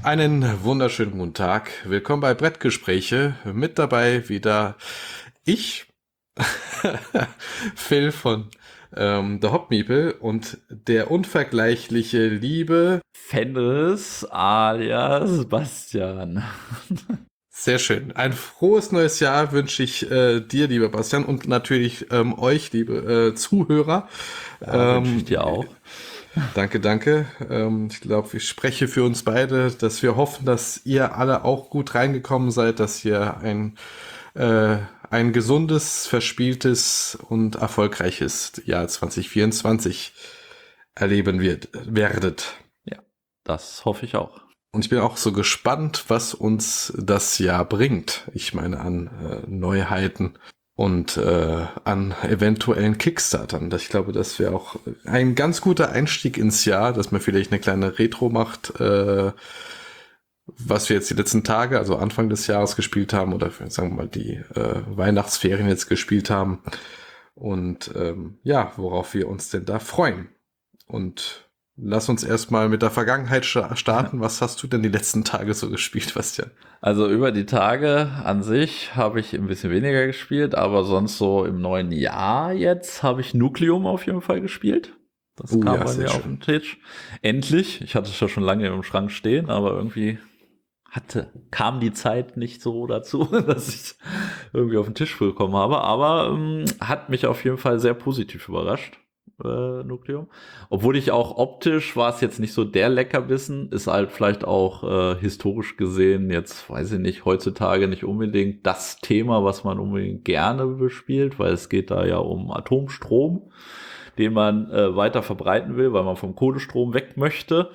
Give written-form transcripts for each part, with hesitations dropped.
Einen wunderschönen guten Tag. Willkommen bei Brettgespräche. Mit dabei wieder ich, Phil von The Hopmeeple und der unvergleichliche liebe. Fenris alias Bastian. Sehr schön. Ein frohes neues Jahr wünsche ich dir, lieber Bastian, und natürlich euch, liebe Zuhörer. Ja, wünsche ich dir auch. Danke, danke. Ich glaube, ich spreche für uns beide, dass wir hoffen, dass ihr alle auch gut reingekommen seid, dass ihr ein gesundes, verspieltes und erfolgreiches Jahr 2024 werdet. Ja, das hoffe ich auch. Und ich bin auch so gespannt, was uns das Jahr bringt. Ich meine an Neuheiten und an eventuellen Kickstartern. Ich glaube, das wäre auch ein ganz guter Einstieg ins Jahr, dass man vielleicht eine kleine Retro macht, was wir jetzt die letzten Tage, also Anfang des Jahres gespielt haben oder sagen wir mal die Weihnachtsferien jetzt gespielt haben und ja, worauf wir uns denn da freuen. Und lass uns erstmal mit der Vergangenheit starten. Was hast du denn die letzten Tage so gespielt, Bastian? Also über die Tage an sich habe ich ein bisschen weniger gespielt, aber sonst so im neuen Jahr jetzt habe ich Nukleum auf jeden Fall gespielt. Das kam ja, bei mir auf den Tisch. Endlich. Ich hatte es ja schon lange im Schrank stehen, aber irgendwie kam die Zeit nicht so dazu, dass ich es irgendwie auf den Tisch bekommen habe. Aber hat mich auf jeden Fall sehr positiv überrascht. Nukleum. Obwohl ich auch optisch war es jetzt nicht so der Leckerbissen, ist halt vielleicht auch historisch gesehen jetzt, weiß ich nicht, heutzutage nicht unbedingt das Thema, was man unbedingt gerne bespielt, weil es geht da ja um Atomstrom, den man weiter verbreiten will, weil man vom Kohlestrom weg möchte.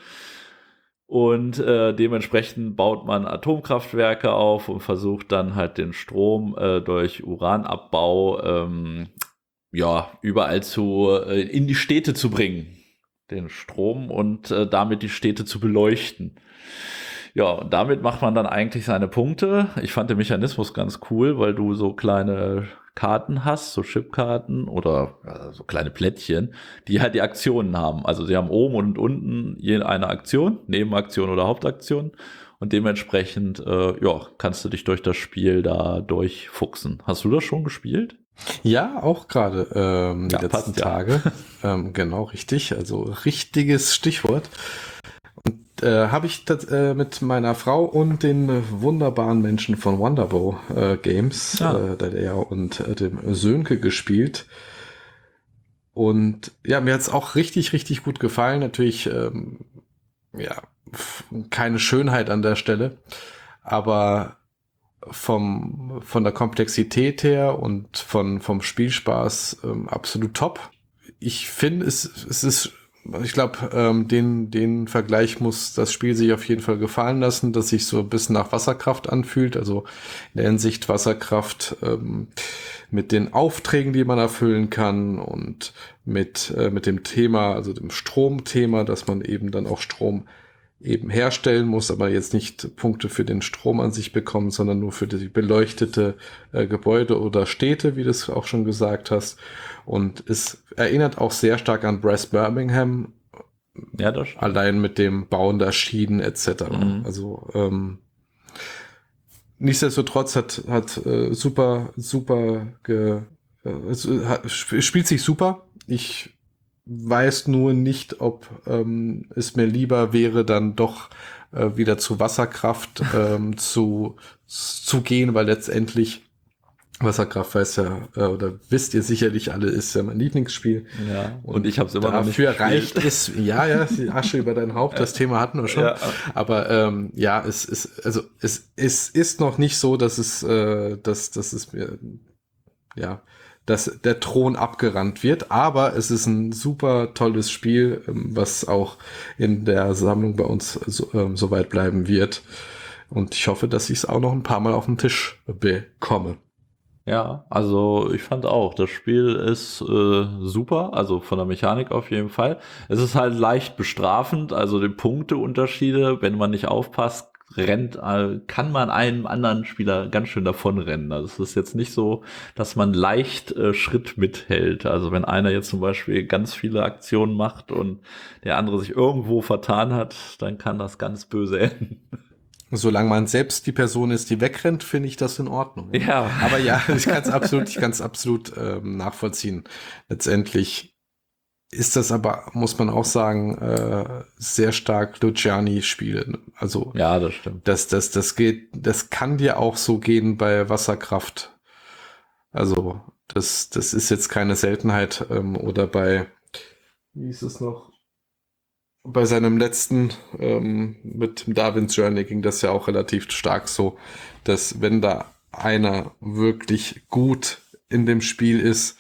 Und dementsprechend baut man Atomkraftwerke auf und versucht dann halt den Strom durch Uranabbau ja, überall in die Städte zu bringen, den Strom und damit die Städte zu beleuchten. Ja, und damit macht man dann eigentlich seine Punkte. Ich fand den Mechanismus ganz cool, weil du so kleine Karten hast, so Chipkarten oder so kleine Plättchen, die halt die Aktionen haben. Also sie haben oben und unten je eine Aktion, Nebenaktion oder Hauptaktion. Und dementsprechend, ja, kannst du dich durch das Spiel da durchfuchsen. Hast du das schon gespielt? Ja, auch gerade die letzten passt, Tage. Genau, richtig. Also richtiges Stichwort. Und habe ich mit meiner Frau und den wunderbaren Menschen von Wonderbow Games, der und dem Sönke gespielt. Und ja, mir hat's auch richtig, richtig gut gefallen. Natürlich, ja, keine Schönheit an der Stelle, aber von der Komplexität her und vom Spielspaß absolut top. Ich finde, es ist, ich glaube, den Vergleich muss das Spiel sich auf jeden Fall gefallen lassen, dass sich so ein bisschen nach Wasserkraft anfühlt. Also in der Hinsicht Wasserkraft mit den Aufträgen, die man erfüllen kann und mit dem Thema, also dem Stromthema, dass man eben dann auch Strom eben herstellen muss, aber jetzt nicht Punkte für den Strom an sich bekommen, sondern nur für die beleuchtete Gebäude oder Städte, wie du es auch schon gesagt hast. Und es erinnert auch sehr stark an Brass Birmingham, ja, das stimmt. Allein mit dem Bauen der Schienen etc. Mhm. Also nichtsdestotrotz hat spielt sich super. Ich weiß nur nicht, ob es mir lieber wäre, dann doch wieder zu Wasserkraft zu gehen, weil letztendlich Wasserkraft weiß ja, oder wisst ihr sicherlich alle, ist ja mein Lieblingsspiel. Ja, und ich habe es immer noch nicht gespielt. Dafür reicht es, ja, die Asche über dein Haupt, das Thema hatten wir schon. Ja. Aber ja, es ist noch nicht so, dass es mir, ja, dass der Thron abgerannt wird, aber es ist ein super tolles Spiel, was auch in der Sammlung bei uns so weit bleiben wird. Und ich hoffe, dass ich es auch noch ein paar Mal auf den Tisch bekomme. Ja, also ich fand auch, das Spiel ist super, also von der Mechanik auf jeden Fall. Es ist halt leicht bestrafend, also die Punkteunterschiede, wenn man nicht aufpasst, kann man einem anderen Spieler ganz schön davonrennen. Also es ist jetzt nicht so, dass man leicht Schritt mithält. Also wenn einer jetzt zum Beispiel ganz viele Aktionen macht und der andere sich irgendwo vertan hat, dann kann das ganz böse enden. Solange man selbst die Person ist, die wegrennt, finde ich das in Ordnung. Ja. Aber ja, ich kann es absolut nachvollziehen. Letztendlich ist das aber, muss man auch sagen, sehr stark Luciani-Spiele. Also Ja, das stimmt. das kann dir auch so gehen bei Wasserkraft. Also das ist jetzt keine Seltenheit. Oder wie hieß es noch? Bei seinem letzten mit Darwin's Journey ging das ja auch relativ stark so, dass wenn da einer wirklich gut in dem Spiel ist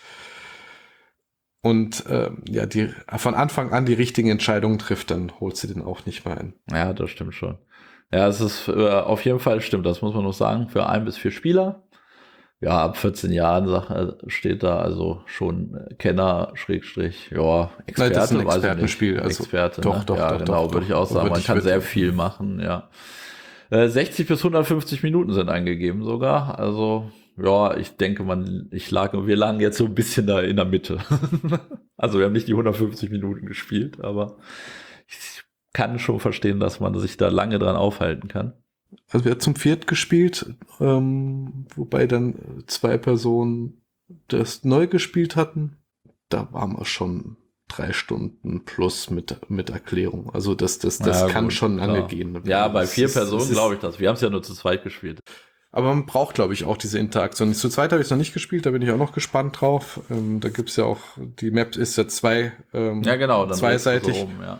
und die von Anfang an die richtigen Entscheidungen trifft, dann holt sie den auch nicht mehr ein. Ja, das stimmt schon. Ja, es ist auf jeden Fall stimmt, das muss man noch sagen, für 1 bis 4 Spieler. Ja, ab 14 Jahren steht da also schon Kenner, Schrägstrich, ja, Experte. Das ist ein weiß ich nicht. Expertenspiel. Also Experte, doch, ne? doch, Ja, doch, genau, doch, würde ich auch sagen. Man kann sehr viel machen, ja. 60 bis 150 Minuten sind angegeben sogar. Also, ja, ich denke, wir lagen jetzt so ein bisschen da in der Mitte. Also, wir haben nicht die 150 Minuten gespielt, aber ich kann schon verstehen, dass man sich da lange dran aufhalten kann. Also wir haben zum viert gespielt, wobei dann 2 Personen das neu gespielt hatten. Da waren wir schon 3 Stunden plus mit Erklärung. Also das Ja, kann gut, schon lange klar. gehen. Ja, bei Das 4 ist- Personen das ist- glaube ich das. Wir haben es ja nur zu zweit gespielt. Aber man braucht, glaube ich, auch diese Interaktion. Zu zweit habe ich es noch nicht gespielt, da bin ich auch noch gespannt drauf. Da gibt's ja auch, die Map ist ja Ja, genau, dann zweiseitig. so rum, ja.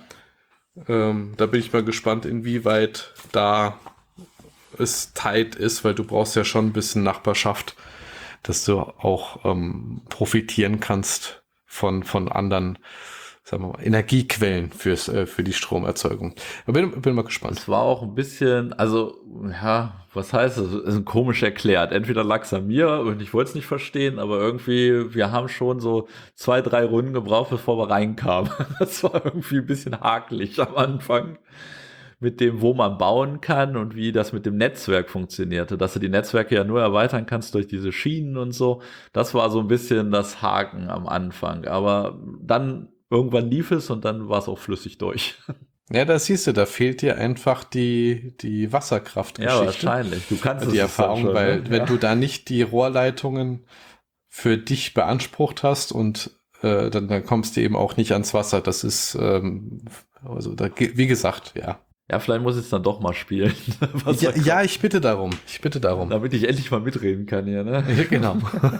Da bin ich mal gespannt, inwieweit da es tight ist, weil du brauchst ja schon ein bisschen Nachbarschaft, dass du auch profitieren kannst von anderen, sagen wir mal, Energiequellen für die Stromerzeugung. Aber bin mal gespannt. Es war auch ein bisschen, also, ja, was heißt das? Es ist komisch erklärt. Entweder lag es an mir und ich wollte es nicht verstehen, aber irgendwie, wir haben schon so 2, 3 Runden gebraucht, bevor wir reinkamen. Das war irgendwie ein bisschen hakelig am Anfang. Mit dem, wo man bauen kann und wie das mit dem Netzwerk funktionierte. Dass du die Netzwerke ja nur erweitern kannst durch diese Schienen und so. Das war so ein bisschen das Haken am Anfang. Aber dann irgendwann lief es und dann war es auch flüssig durch. Ja, da siehst du, da fehlt dir einfach die Wasserkraftgeschichte. Ja, wahrscheinlich. Du kannst Die es Erfahrung, dann schon, weil ne? wenn Ja. du da nicht die Rohrleitungen für dich beansprucht hast und dann kommst du eben auch nicht ans Wasser. Das ist, also da, wie gesagt, ja. Ja, vielleicht muss ich es dann doch mal spielen. Ja, ich bitte darum. Damit ich endlich mal mitreden kann hier, ne? Ja, genau.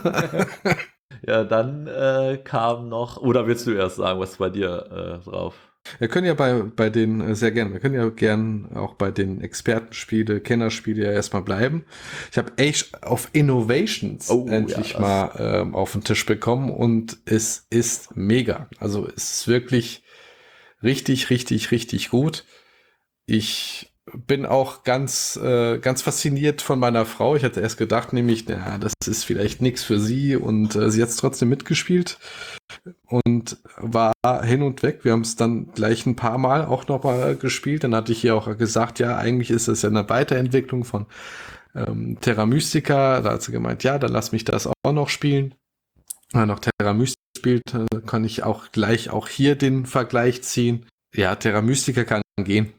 Ja, dann kam noch, oder willst du erst sagen, was ist bei dir drauf? Wir können ja bei den, sehr gerne, wir können ja gern auch bei den Expertenspiele, Kennerspiele ja erstmal bleiben. Ich habe Age of Innovations endlich mal auf den Tisch bekommen und es ist mega. Also es ist wirklich richtig, richtig, richtig gut. Ich bin auch ganz fasziniert von meiner Frau. Ich hatte erst gedacht, nämlich, na, das ist vielleicht nichts für sie und sie hat es trotzdem mitgespielt und war hin und weg. Wir haben es dann gleich ein paar Mal auch noch mal gespielt. Dann hatte ich ihr auch gesagt, ja, eigentlich ist es ja eine Weiterentwicklung von Terra Mystica. Da hat sie gemeint, ja, dann lass mich das auch noch spielen. Wenn man noch Terra Mystica spielt, kann ich auch gleich auch hier den Vergleich ziehen. Ja, Terra Mystica kann gehen.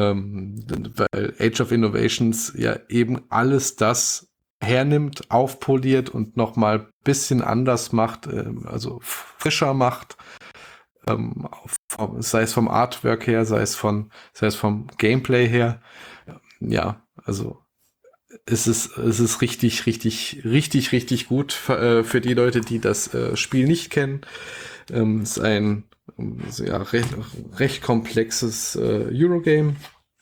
Weil Age of Innovations ja eben alles das hernimmt, aufpoliert und nochmal ein bisschen anders macht, also frischer macht, sei es vom Artwork her, sei es vom Gameplay her. Ja, also es ist richtig, richtig, richtig, richtig gut für die Leute, die das Spiel nicht kennen. Es ist ein recht komplexes Eurogame.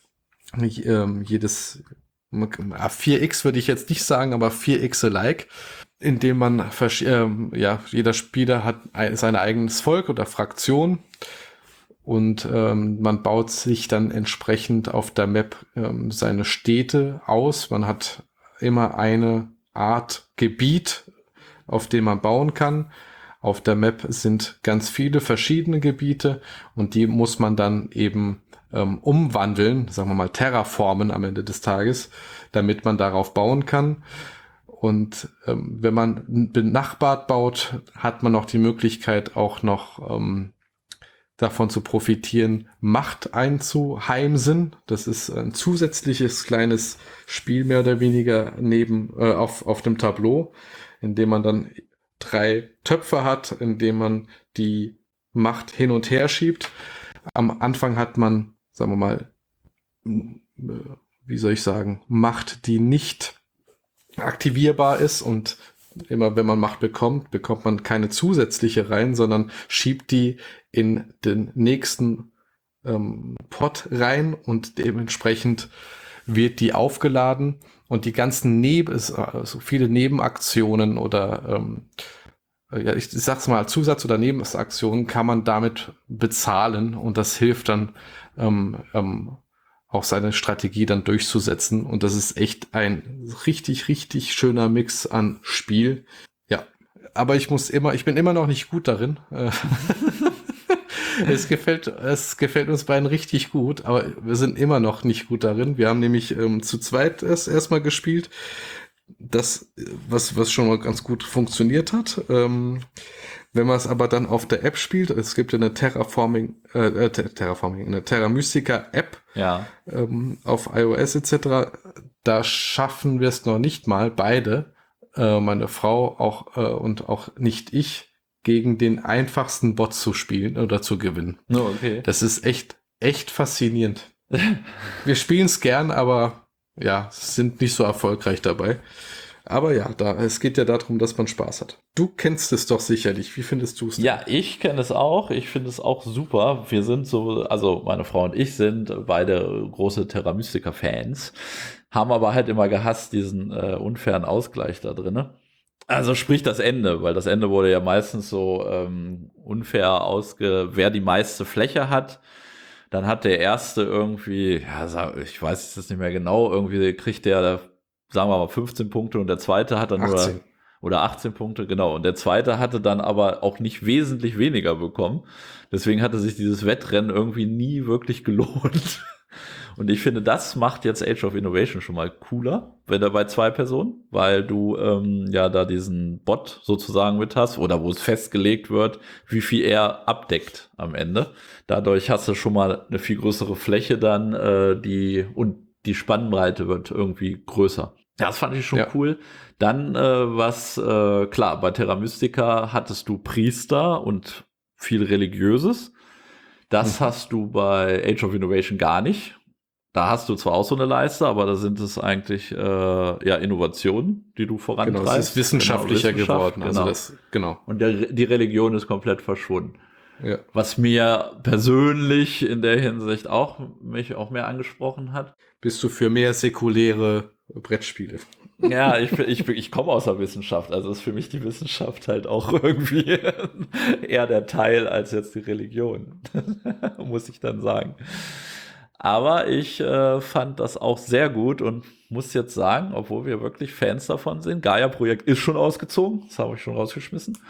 Jedes 4X würde ich jetzt nicht sagen, aber 4X-alike, indem man jeder Spieler hat sein eigenes Volk oder Fraktion und man baut sich dann entsprechend auf der Map seine Städte aus. Man hat immer eine Art Gebiet, auf dem man bauen kann. Auf der Map sind ganz viele verschiedene Gebiete und die muss man dann eben umwandeln, sagen wir mal terraformen am Ende des Tages, damit man darauf bauen kann. Und wenn man benachbart baut, hat man noch die Möglichkeit, auch noch davon zu profitieren, Macht einzuheimsen. Das ist ein zusätzliches kleines Spiel mehr oder weniger auf dem Tableau, in dem man dann 3 Töpfe hat, in dem man die Macht hin und her schiebt. Am Anfang hat man, sagen wir mal, wie soll ich sagen, Macht, die nicht aktivierbar ist, und immer wenn man Macht bekommt man keine zusätzliche rein, sondern schiebt die in den nächsten Pot rein und dementsprechend wird die aufgeladen und die ganzen so viele Nebenaktionen oder ich sag's mal, Zusatz- oder Nebenaktionen kann man damit bezahlen und das hilft dann auch seine Strategie dann durchzusetzen. Und das ist echt ein richtig, richtig schöner Mix an Spiel. Ja, aber ich bin immer noch nicht gut darin. Es gefällt uns beiden richtig gut, aber wir sind immer noch nicht gut darin. Wir haben nämlich zu zweit erstmal gespielt. Das, was schon mal ganz gut funktioniert hat. Wenn man es aber dann auf der App spielt, es gibt ja eine eine Terra Mystica App, Ja. auf iOS etc., da schaffen wir es noch nicht mal beide, meine Frau auch und auch nicht ich, gegen den einfachsten Bot zu spielen oder zu gewinnen. Oh, okay. Das ist echt faszinierend. Wir spielen es gern, aber ja, sind nicht so erfolgreich dabei. Aber ja, es geht ja darum, dass man Spaß hat. Du kennst es doch sicherlich. Wie findest du es denn? Ja, ich kenne es auch. Ich finde es auch super. Wir sind also meine Frau und ich sind beide große Terra Mystica Fans, haben aber halt immer gehasst diesen unfairen Ausgleich da drinne. Also sprich das Ende, weil das Ende wurde ja meistens so unfair wer die meiste Fläche hat. Dann hat der Erste irgendwie, ja, ich weiß es nicht mehr genau, irgendwie kriegt der, sagen wir mal, 15 Punkte und der Zweite hat dann 18. oder 18 Punkte, genau. Und der Zweite hatte dann aber auch nicht wesentlich weniger bekommen. Deswegen hatte sich dieses Wettrennen irgendwie nie wirklich gelohnt. Und ich finde, das macht jetzt Age of Innovation schon mal cooler, wenn er bei 2 Personen, weil du ja da diesen Bot sozusagen mit hast oder wo es festgelegt wird, wie viel er abdeckt am Ende. Dadurch hast du schon mal eine viel größere Fläche dann, und die Spannbreite wird irgendwie größer. Ja, das fand ich schon cool. Dann, klar, bei Terra Mystica hattest du Priester und viel Religiöses. Das hast du bei Age of Innovation gar nicht. Da hast du zwar auch so eine Leiste, aber da sind es eigentlich Innovationen, die du vorantreibst. Genau, es ist wissenschaftlicher geworden. Genau. Also genau. Und die Religion ist komplett verschwunden. Ja. Was mir persönlich in der Hinsicht mich auch mehr angesprochen hat. Bist du für mehr säkuläre Brettspiele? Ja, ich komme aus der Wissenschaft, also ist für mich die Wissenschaft halt auch irgendwie eher der Teil als jetzt die Religion, muss ich dann sagen. Aber ich fand das auch sehr gut und muss jetzt sagen, obwohl wir wirklich Fans davon sind, Gaia-Projekt ist schon ausgezogen, das habe ich schon rausgeschmissen.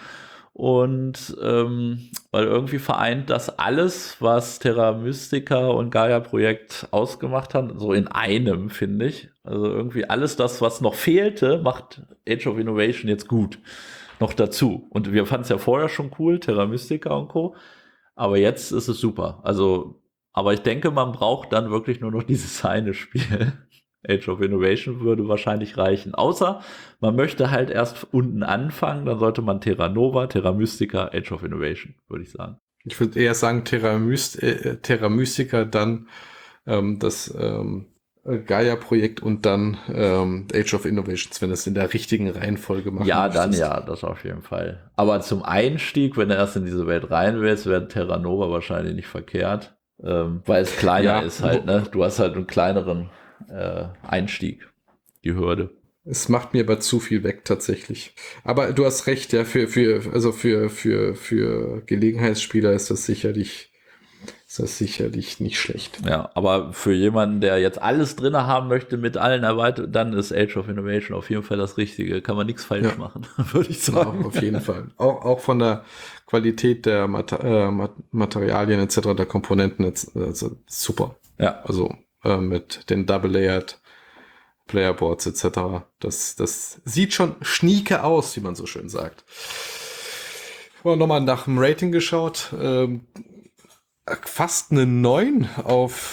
Und weil irgendwie vereint das alles, was Terra Mystica und Gaia-Projekt ausgemacht haben, so in einem, finde ich. Also irgendwie alles das, was noch fehlte, macht Age of Innovation jetzt gut noch dazu. Und wir fanden es ja vorher schon cool, Terra Mystica und Co. Aber jetzt ist es super. Also, aber ich denke, man braucht dann wirklich nur noch dieses eine Spiel. Age of Innovation würde wahrscheinlich reichen. Außer man möchte halt erst unten anfangen, dann sollte man Terra Nova, Terra Mystica, Age of Innovation, würde ich sagen. Ich würde eher sagen Terra Mystica, dann das Gaia-Projekt und dann Age of Innovations, wenn es in der richtigen Reihenfolge machen Ja, möchtest. dann ja, das auf jeden Fall. Aber zum Einstieg, wenn du erst in diese Welt rein willst, wäre Terra Nova wahrscheinlich nicht verkehrt, weil es kleiner ist halt, ne? Du hast halt einen kleineren Einstieg, die Hürde. Es macht mir aber zu viel weg tatsächlich. Aber du hast recht, ja, für Gelegenheitsspieler ist das sicherlich ist das sicherlich nicht schlecht. Ja, aber für jemanden, der jetzt alles drin haben möchte mit allen Erweiterungen, dann ist Age of Innovation auf jeden Fall das Richtige. Kann man nichts falsch machen, würde ich sagen. Ja, auf jeden Fall. Auch von der Qualität der Materialien etc., der Komponenten, also super. Ja. Also mit den Double-Layered Playerboards etc. Das sieht schon schnieke aus, wie man so schön sagt. Ich habe nochmal nach dem Rating geschaut. Fast eine 9 auf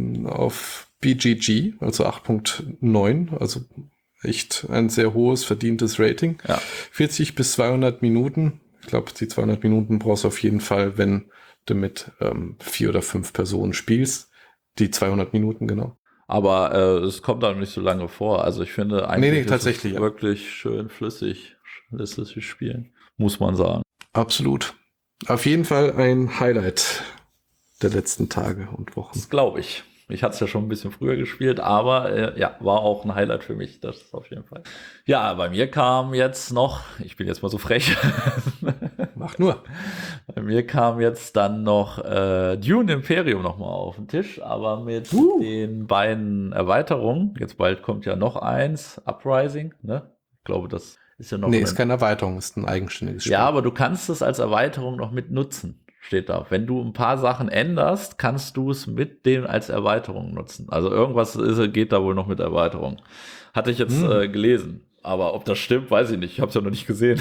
BGG, also 8.9, also echt ein sehr hohes, verdientes Rating. Ja. 40 bis 200 Minuten. Ich glaube, die 200 Minuten brauchst du auf jeden Fall, wenn du mit 4 oder 5 Personen spielst. Die 200 Minuten, genau. Aber es kommt auch nicht so lange vor. Also ich finde eigentlich tatsächlich, ist es wirklich schön flüssig, lässt es sich spielen, muss man sagen. Absolut. Auf jeden Fall ein Highlight der letzten Tage und Wochen. Das glaube ich. Ich hatte es ja schon ein bisschen früher gespielt, aber ja, war auch ein Highlight für mich, das ist auf jeden Fall. Ja, bei mir kam jetzt noch, ich bin jetzt mal so frech. Mach nur. Bei mir kam jetzt dann noch Dune Imperium nochmal auf den Tisch, aber mit den beiden Erweiterungen. Jetzt bald kommt ja noch eins, Uprising, ne? Ich glaube, das ist ja noch... Nee, ist keine Erweiterung, ist ein eigenständiges Spiel. Ja, aber du kannst es als Erweiterung noch mit nutzen, steht da. Wenn du ein paar Sachen änderst, kannst du es mit dem als Erweiterung nutzen. Also irgendwas geht da wohl noch mit Erweiterung. Hatte ich jetzt gelesen. Aber ob das stimmt, weiß ich nicht. Ich habe es ja noch nicht gesehen.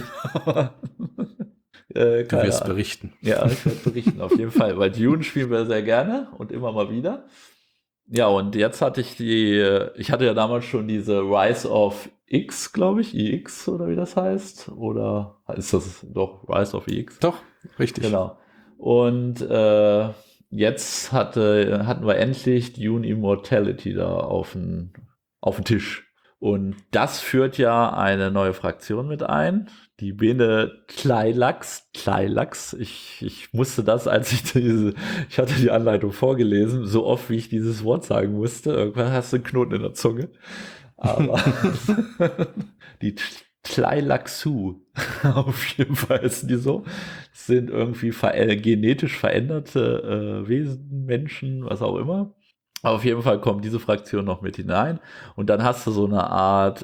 Du wirst berichten. Ja, ich werde berichten, auf jeden Fall. Weil Dune spielen wir sehr gerne und immer mal wieder. Ja, und jetzt hatte ich ich hatte ja damals schon diese Rise of X, glaube ich, EX oder wie das heißt. Oder ist das doch Rise of EX? Doch, richtig. Genau. Und jetzt hatten wir endlich Dune Immortality da auf den Tisch. Und das führt ja eine neue Fraktion mit ein. Die Bene Tleilax. Ich musste das, als ich hatte die Anleitung vorgelesen, so oft wie ich dieses Wort sagen musste. Irgendwann hast du einen Knoten in der Zunge. Aber die Tleilaxu, auf jeden Fall heißen die so, sind irgendwie genetisch veränderte Wesen, Menschen, was auch immer. Auf jeden Fall kommt diese Fraktion noch mit hinein und dann hast du so eine Art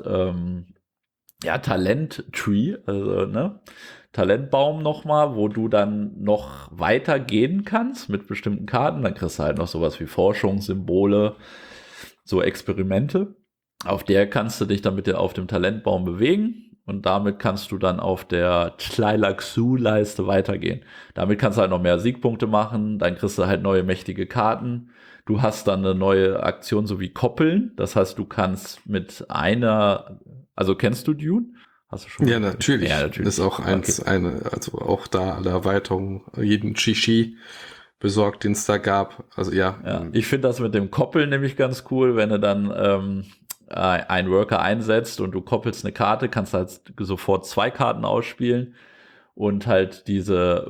Talent-Tree, also Talentbaum nochmal, wo du dann noch weiter gehen kannst mit bestimmten Karten. Dann kriegst du halt noch sowas wie Forschungssymbole, so Experimente. Auf der kannst du dich dann auf dem Talentbaum bewegen. Und damit kannst du dann auf der Tleilaxu-Leiste weitergehen. Damit kannst du halt noch mehr Siegpunkte machen. Dann kriegst du halt neue mächtige Karten. Du hast dann eine neue Aktion, so wie Koppeln. Das heißt, du kannst mit also kennst du Dune? Hast du schon ja, natürlich. Ja, natürlich. Das ist auch also auch da alle Erweiterungen, jeden Shishi besorgt, den es da gab. Also ja. Ich finde das mit dem Koppeln nämlich ganz cool, wenn du dann einen Worker einsetzt und du koppelst eine Karte, kannst halt sofort 2 Karten ausspielen und halt diese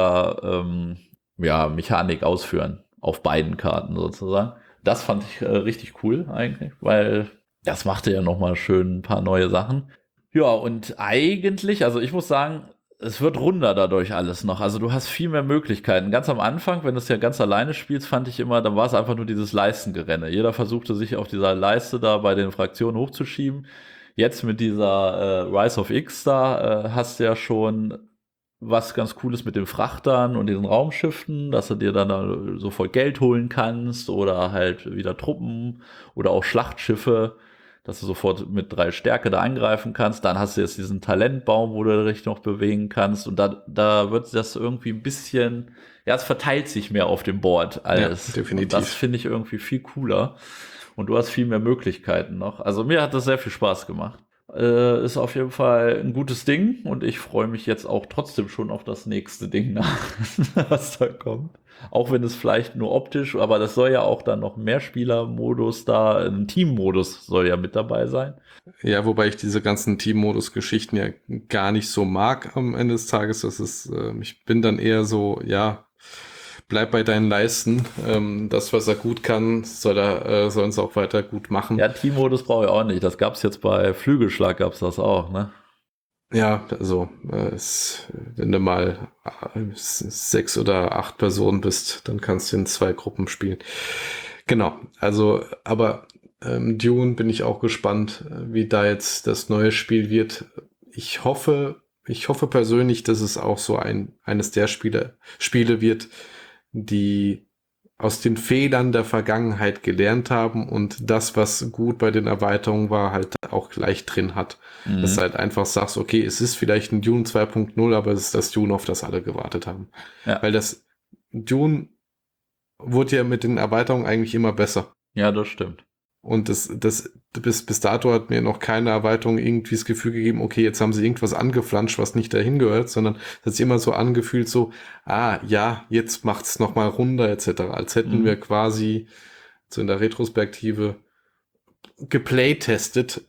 Worker-Mechanik ausführen auf beiden Karten sozusagen. Das fand ich richtig cool eigentlich, weil das machte ja nochmal schön ein paar neue Sachen. Ja, und eigentlich, also ich muss sagen, es wird runder dadurch alles noch. Also du hast viel mehr Möglichkeiten. Ganz am Anfang, wenn du es ja ganz alleine spielst, fand ich immer, dann war es einfach nur dieses Leistengerenne. Jeder versuchte sich auf dieser Leiste da bei den Fraktionen hochzuschieben. Jetzt mit dieser Rise of X da hast du ja schon was ganz Cooles mit den Frachtern und den Raumschiffen, dass du dir dann sofort Geld holen kannst oder halt wieder Truppen oder auch Schlachtschiffe, dass du sofort mit 3 Stärke da angreifen kannst. Dann hast du jetzt diesen Talentbaum, wo du dich noch bewegen kannst. Und da wird das irgendwie ein bisschen, es verteilt sich mehr auf dem Board alles. Ja, definitiv. Und das finde ich irgendwie viel cooler. Und du hast viel mehr Möglichkeiten noch. Also mir hat das sehr viel Spaß gemacht. Ist auf jeden Fall ein gutes Ding. Und ich freue mich jetzt auch trotzdem schon auf das nächste Ding, was da kommt. Auch wenn es vielleicht nur optisch, aber das soll ja auch dann noch Mehrspieler-Modus da, ein Team-Modus soll ja mit dabei sein. Ja, wobei ich diese ganzen Team-Modus-Geschichten ja gar nicht so mag am Ende des Tages. Ich bin dann eher so, bleib bei deinen Leisten. Das, was er gut kann, sollen sie auch weiter gut machen. Ja, Team-Modus brauche ich auch nicht. Das gab's jetzt bei Flügelschlag, gab's das auch, ne? Ja, also wenn du mal 6 oder 8 Personen bist, dann kannst du in 2 Gruppen spielen. Genau, also aber Dune bin ich auch gespannt, wie da jetzt das neue Spiel wird. Ich hoffe persönlich, dass es auch so eines der Spiele wird, die aus den Fehlern der Vergangenheit gelernt haben und das, was gut bei den Erweiterungen war, halt auch gleich drin hat. Dass du Mhm. halt einfach sagst, okay, es ist vielleicht ein Dune 2.0, aber es ist das Dune, auf das alle gewartet haben. Weil Ja, das Dune wurde ja mit den Erweiterungen eigentlich immer besser. ja, das stimmt. Und bis dato hat mir noch keine Erweiterung irgendwie das Gefühl gegeben, okay, jetzt haben sie irgendwas angeflanscht, was nicht dahin gehört, sondern es hat sich immer so angefühlt, so, ja, jetzt macht's nochmal runder, etc. Als hätten wir Mhm. quasi so in der Retrospektive geplaytestet.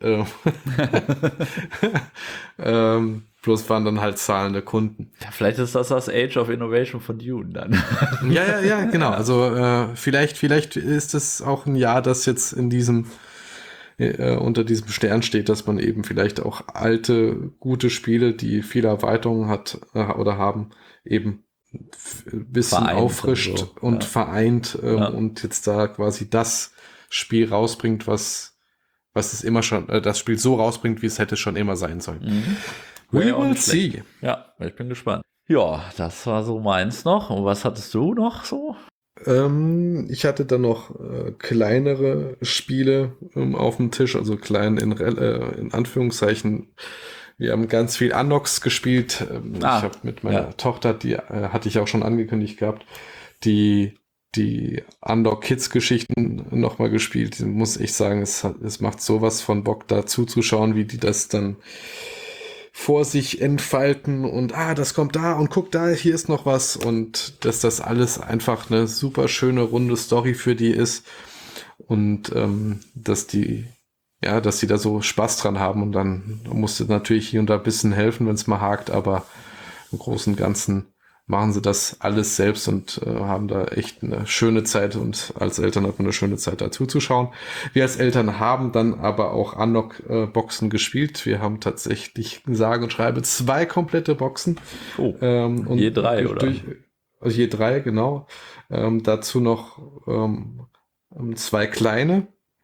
Bloß waren dann halt zahlende Kunden. Ja, vielleicht ist das Age of Innovation von Dune dann. Ja, genau. Ja. Also vielleicht ist es auch ein Jahr, das jetzt in diesem unter diesem Stern steht, dass man eben vielleicht auch alte, gute Spiele, die viele Erweiterungen hat oder haben, eben ein bisschen Vereint und auffrischt so. und Ja. vereint Ja. und jetzt da quasi das Spiel rausbringt, was es immer schon, das Spiel so rausbringt, wie es hätte schon immer sein sollen. Mhm. Wäre ja We auch will nicht schlecht. see. Ja, ich bin gespannt. Ja, das war so meins noch. Und was hattest du noch so? Ich hatte dann noch kleinere Spiele auf dem Tisch, also klein in Anführungszeichen. Wir haben ganz viel Anox gespielt. Ich habe mit Ja. meiner Tochter, die hatte ich auch schon angekündigt gehabt, die Unlock Kids Geschichten nochmal gespielt. Muss ich sagen, es macht sowas von Bock, da zuzuschauen, wie die das dann vor sich entfalten und das kommt da und guck da, hier ist noch was und dass das alles einfach eine super schöne runde Story für die ist und dass die da so Spaß dran haben und dann musste natürlich hier und da ein bisschen helfen, wenn es mal hakt, aber im Großen und Ganzen machen sie das alles selbst und haben da echt eine schöne Zeit und als Eltern hat man eine schöne Zeit dazu zu schauen. Wir als Eltern haben dann aber auch Unlock-Boxen gespielt. Wir haben tatsächlich sage und schreibe 2 komplette Boxen. Oh, je Und 3, oder? also je 3, genau. Dazu noch 2 kleine,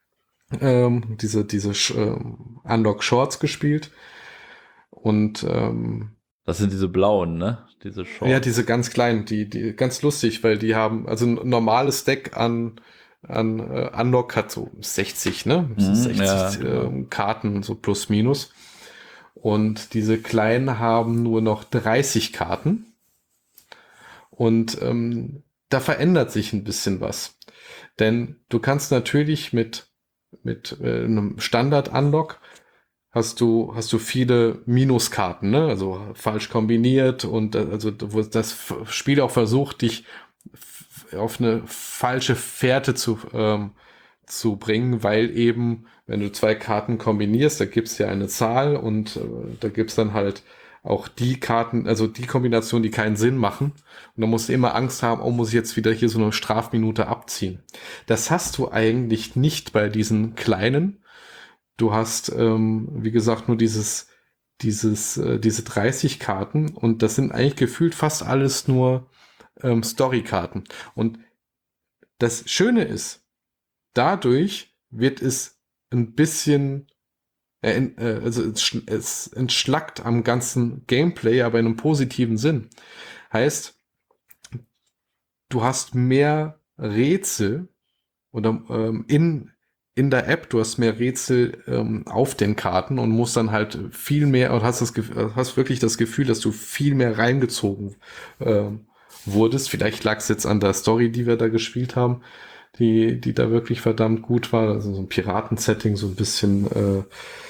Unlock Shorts gespielt. Und Das sind diese blauen, ne? Diese ja, Shorts. diese ganz kleinen, die ganz lustig, weil die haben, also ein normales Deck an Unlock hat so 60, ne? So Mhm, ja, 60 genau. Karten, so plus minus. Und diese kleinen haben nur noch 30 Karten. Und da verändert sich ein bisschen was. Denn du kannst natürlich mit einem Standard-Unlock hast du viele Minuskarten, ne? Also falsch kombiniert und also wo das Spiel auch versucht, dich auf eine falsche Fährte zu bringen, weil eben, wenn du 2 Karten kombinierst, da gibt's ja eine Zahl und da gibt's dann halt auch die Karten, also die Kombinationen, die keinen Sinn machen. Und da musst du immer Angst haben, oh, muss ich jetzt wieder hier so eine Strafminute abziehen. Das hast du eigentlich nicht bei diesen kleinen. Du hast, wie gesagt, nur diese 30 Karten und das sind eigentlich gefühlt fast alles nur Story-Karten. Und das Schöne ist, dadurch wird es ein bisschen, also es entschlackt am ganzen Gameplay, aber in einem positiven Sinn. Heißt, du hast mehr Rätsel oder in der App, du hast mehr Rätsel auf den Karten und musst dann halt viel mehr und hast wirklich das Gefühl, dass du viel mehr reingezogen wurdest. Vielleicht lag es jetzt an der Story, die wir da gespielt haben, die da wirklich verdammt gut war. Also so ein Piraten-Setting, so ein bisschen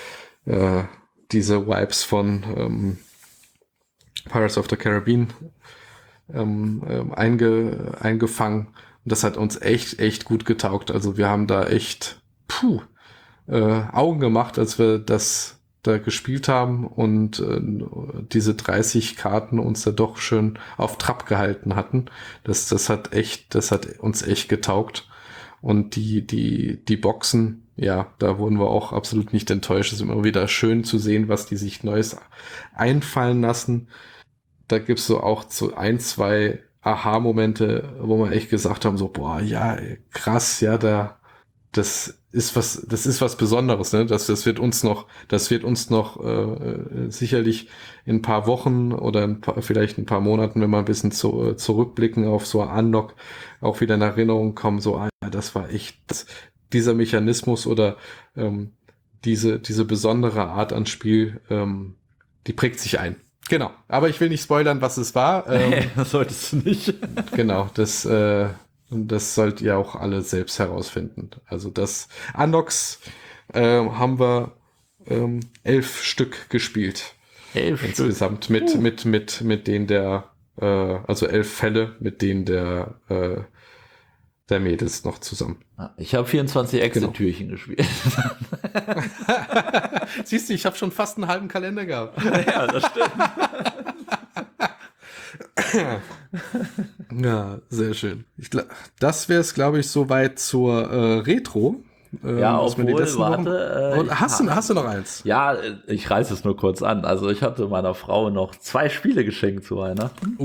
diese Vibes von Pirates of the Caribbean eingefangen. Und das hat uns echt gut getaugt. Also wir haben da echt Augen gemacht, als wir das da gespielt haben und diese 30 Karten uns da doch schön auf Trab gehalten. Das hat uns echt getaugt. Und die Boxen, ja, da wurden wir auch absolut nicht enttäuscht. Es ist immer wieder schön zu sehen, was die sich Neues einfallen lassen. Da gibt's so auch so ein, zwei Aha-Momente, wo wir echt gesagt haben, so, boah, ja, krass, ja, das ist was Besonderes, ne? Das wird uns noch sicherlich in ein paar Wochen oder vielleicht ein paar Monaten, wenn wir ein bisschen zurückblicken auf so Unlock, auch wieder in Erinnerung kommen, so, ja, das war echt, dieser Mechanismus oder diese besondere Art an Spiel, die prägt sich ein. Genau, aber ich will nicht spoilern, was es war. Das solltest du nicht. Genau, das sollt ihr auch alle selbst herausfinden. Also das Unlocks haben wir 11 Stück gespielt. 11 insgesamt Stück. mit denen also 11 Fälle, mit denen der Mädels noch zusammen. Ich habe 24 Exit-Türchen gespielt. Siehst du, ich habe schon fast einen halben Kalender gehabt. Ja, das stimmt. Ja, sehr schön. Das wäre es, glaube ich, soweit zur Retro. Ja, obwohl, warte. Hast du noch eins? Ja, ich reiße es nur kurz an. Also ich hatte meiner Frau noch 2 Spiele geschenkt zu Weihnachten.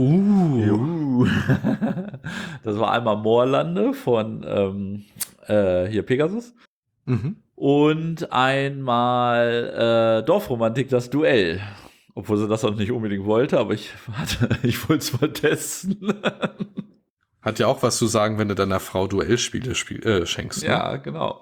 Das war einmal Moorlande von hier Pegasus. Mhm. Und einmal Dorfromantik, das Duell. Obwohl sie das auch nicht unbedingt wollte, aber ich wollte es mal testen. Hat ja auch was zu sagen, wenn du deiner Frau Duellspiele schenkst. Ne? Ja, genau.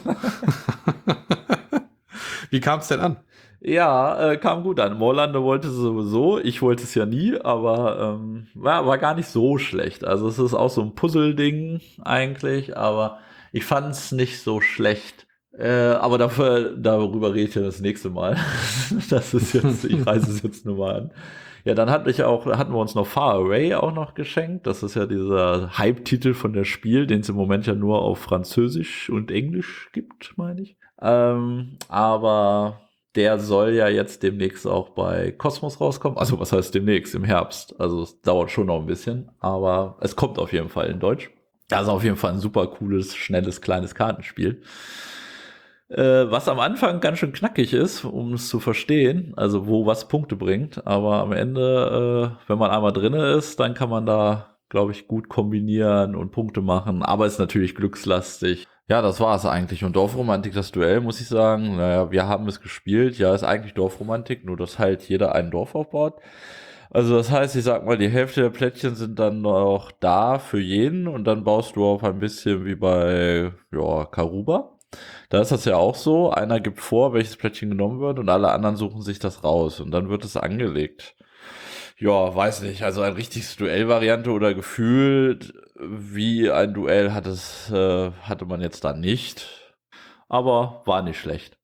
Wie kam es denn an? Ja, kam gut an. Moorlande wollte sie sowieso, ich wollte es ja nie, aber war gar nicht so schlecht. Also es ist auch so ein Puzzle-Ding eigentlich, aber ich fand es nicht so schlecht. Aber darüber rede ich ja das nächste Mal. Das ist jetzt, ich reiße es jetzt nur mal an. Ja, dann hatten wir uns noch Far Away auch noch geschenkt. Das ist ja dieser Hype-Titel von der Spiel, den es im Moment ja nur auf Französisch und Englisch gibt, meine ich. Aber der soll ja jetzt demnächst auch bei Cosmos rauskommen. Also was heißt demnächst? Im Herbst. Also es dauert schon noch ein bisschen, aber es kommt auf jeden Fall in Deutsch. Das ist auf jeden Fall ein super cooles, schnelles, kleines Kartenspiel. Was am Anfang ganz schön knackig ist, um es zu verstehen, also wo was Punkte bringt. Aber am Ende, wenn man einmal drinne ist, dann kann man da, glaube ich, gut kombinieren und Punkte machen. Aber ist natürlich glückslastig. Ja, das war es eigentlich. Und Dorfromantik, das Duell, muss ich sagen, naja, wir haben es gespielt. Ja, ist eigentlich Dorfromantik, nur dass halt jeder ein Dorf aufbaut. Also das heißt, ich sag mal, die Hälfte der Plättchen sind dann noch da für jeden und dann baust du auf ein bisschen wie bei Karuba. Da ist das ja auch so, einer gibt vor, welches Plättchen genommen wird und alle anderen suchen sich das raus und dann wird es angelegt. Ja, weiß nicht, also ein richtiges Duellvariante oder gefühlt wie ein Duell hatte man jetzt da nicht, aber war nicht schlecht.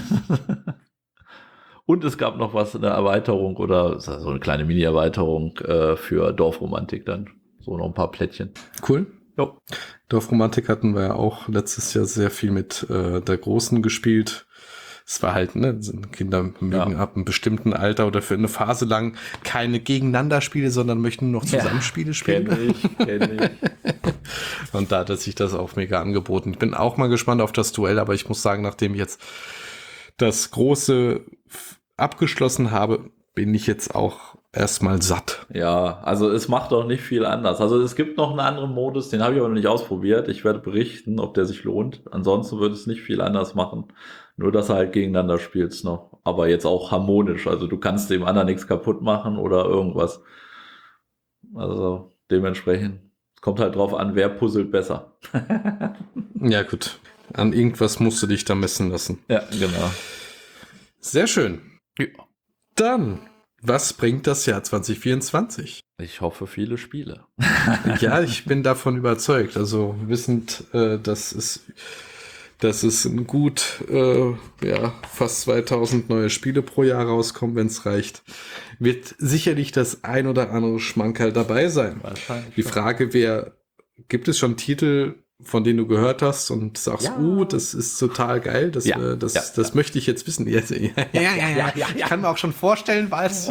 Und es gab noch eine Erweiterung oder so eine kleine Mini-Erweiterung für Dorfromantik dann, so noch ein paar Plättchen. Cool. Jo. Dorfromantik hatten wir ja auch letztes Jahr sehr viel mit der Großen gespielt. Es war halt, ne, Kinder mögen ab einem bestimmten Alter oder für eine Phase lang keine Gegeneinander-Spiele, sondern möchten nur noch Zusammenspiele spielen. Kenn ich. Und da hat sich das auch mega angeboten. Ich bin auch mal gespannt auf das Duell, aber ich muss sagen, nachdem ich jetzt das Große abgeschlossen habe, bin ich jetzt auch erstmal satt. Ja, also es macht auch nicht viel anders. Also es gibt noch einen anderen Modus, den habe ich aber noch nicht ausprobiert. Ich werde berichten, ob der sich lohnt. Ansonsten würde es nicht viel anders machen. Nur, dass er halt gegeneinander spielst noch. Aber jetzt auch harmonisch. Also du kannst dem anderen nichts kaputt machen oder irgendwas. Also dementsprechend. Es kommt halt drauf an, wer puzzelt besser. Ja, gut. An irgendwas musst du dich da messen lassen. Ja, genau. Sehr schön. Ja. Dann, was bringt das Jahr 2024? Ich hoffe, viele Spiele. Ja, ich bin davon überzeugt. Also wissend, dass es ein gut fast 2000 neue Spiele pro Jahr rauskommen, wenn es reicht, wird sicherlich das ein oder andere Schmankerl dabei sein. Wahrscheinlich. Die Frage wäre, gibt es schon Titel, von denen du gehört hast und sagst, das ist total geil, das möchte ich jetzt wissen. Ja. Ich kann mir auch schon vorstellen, was.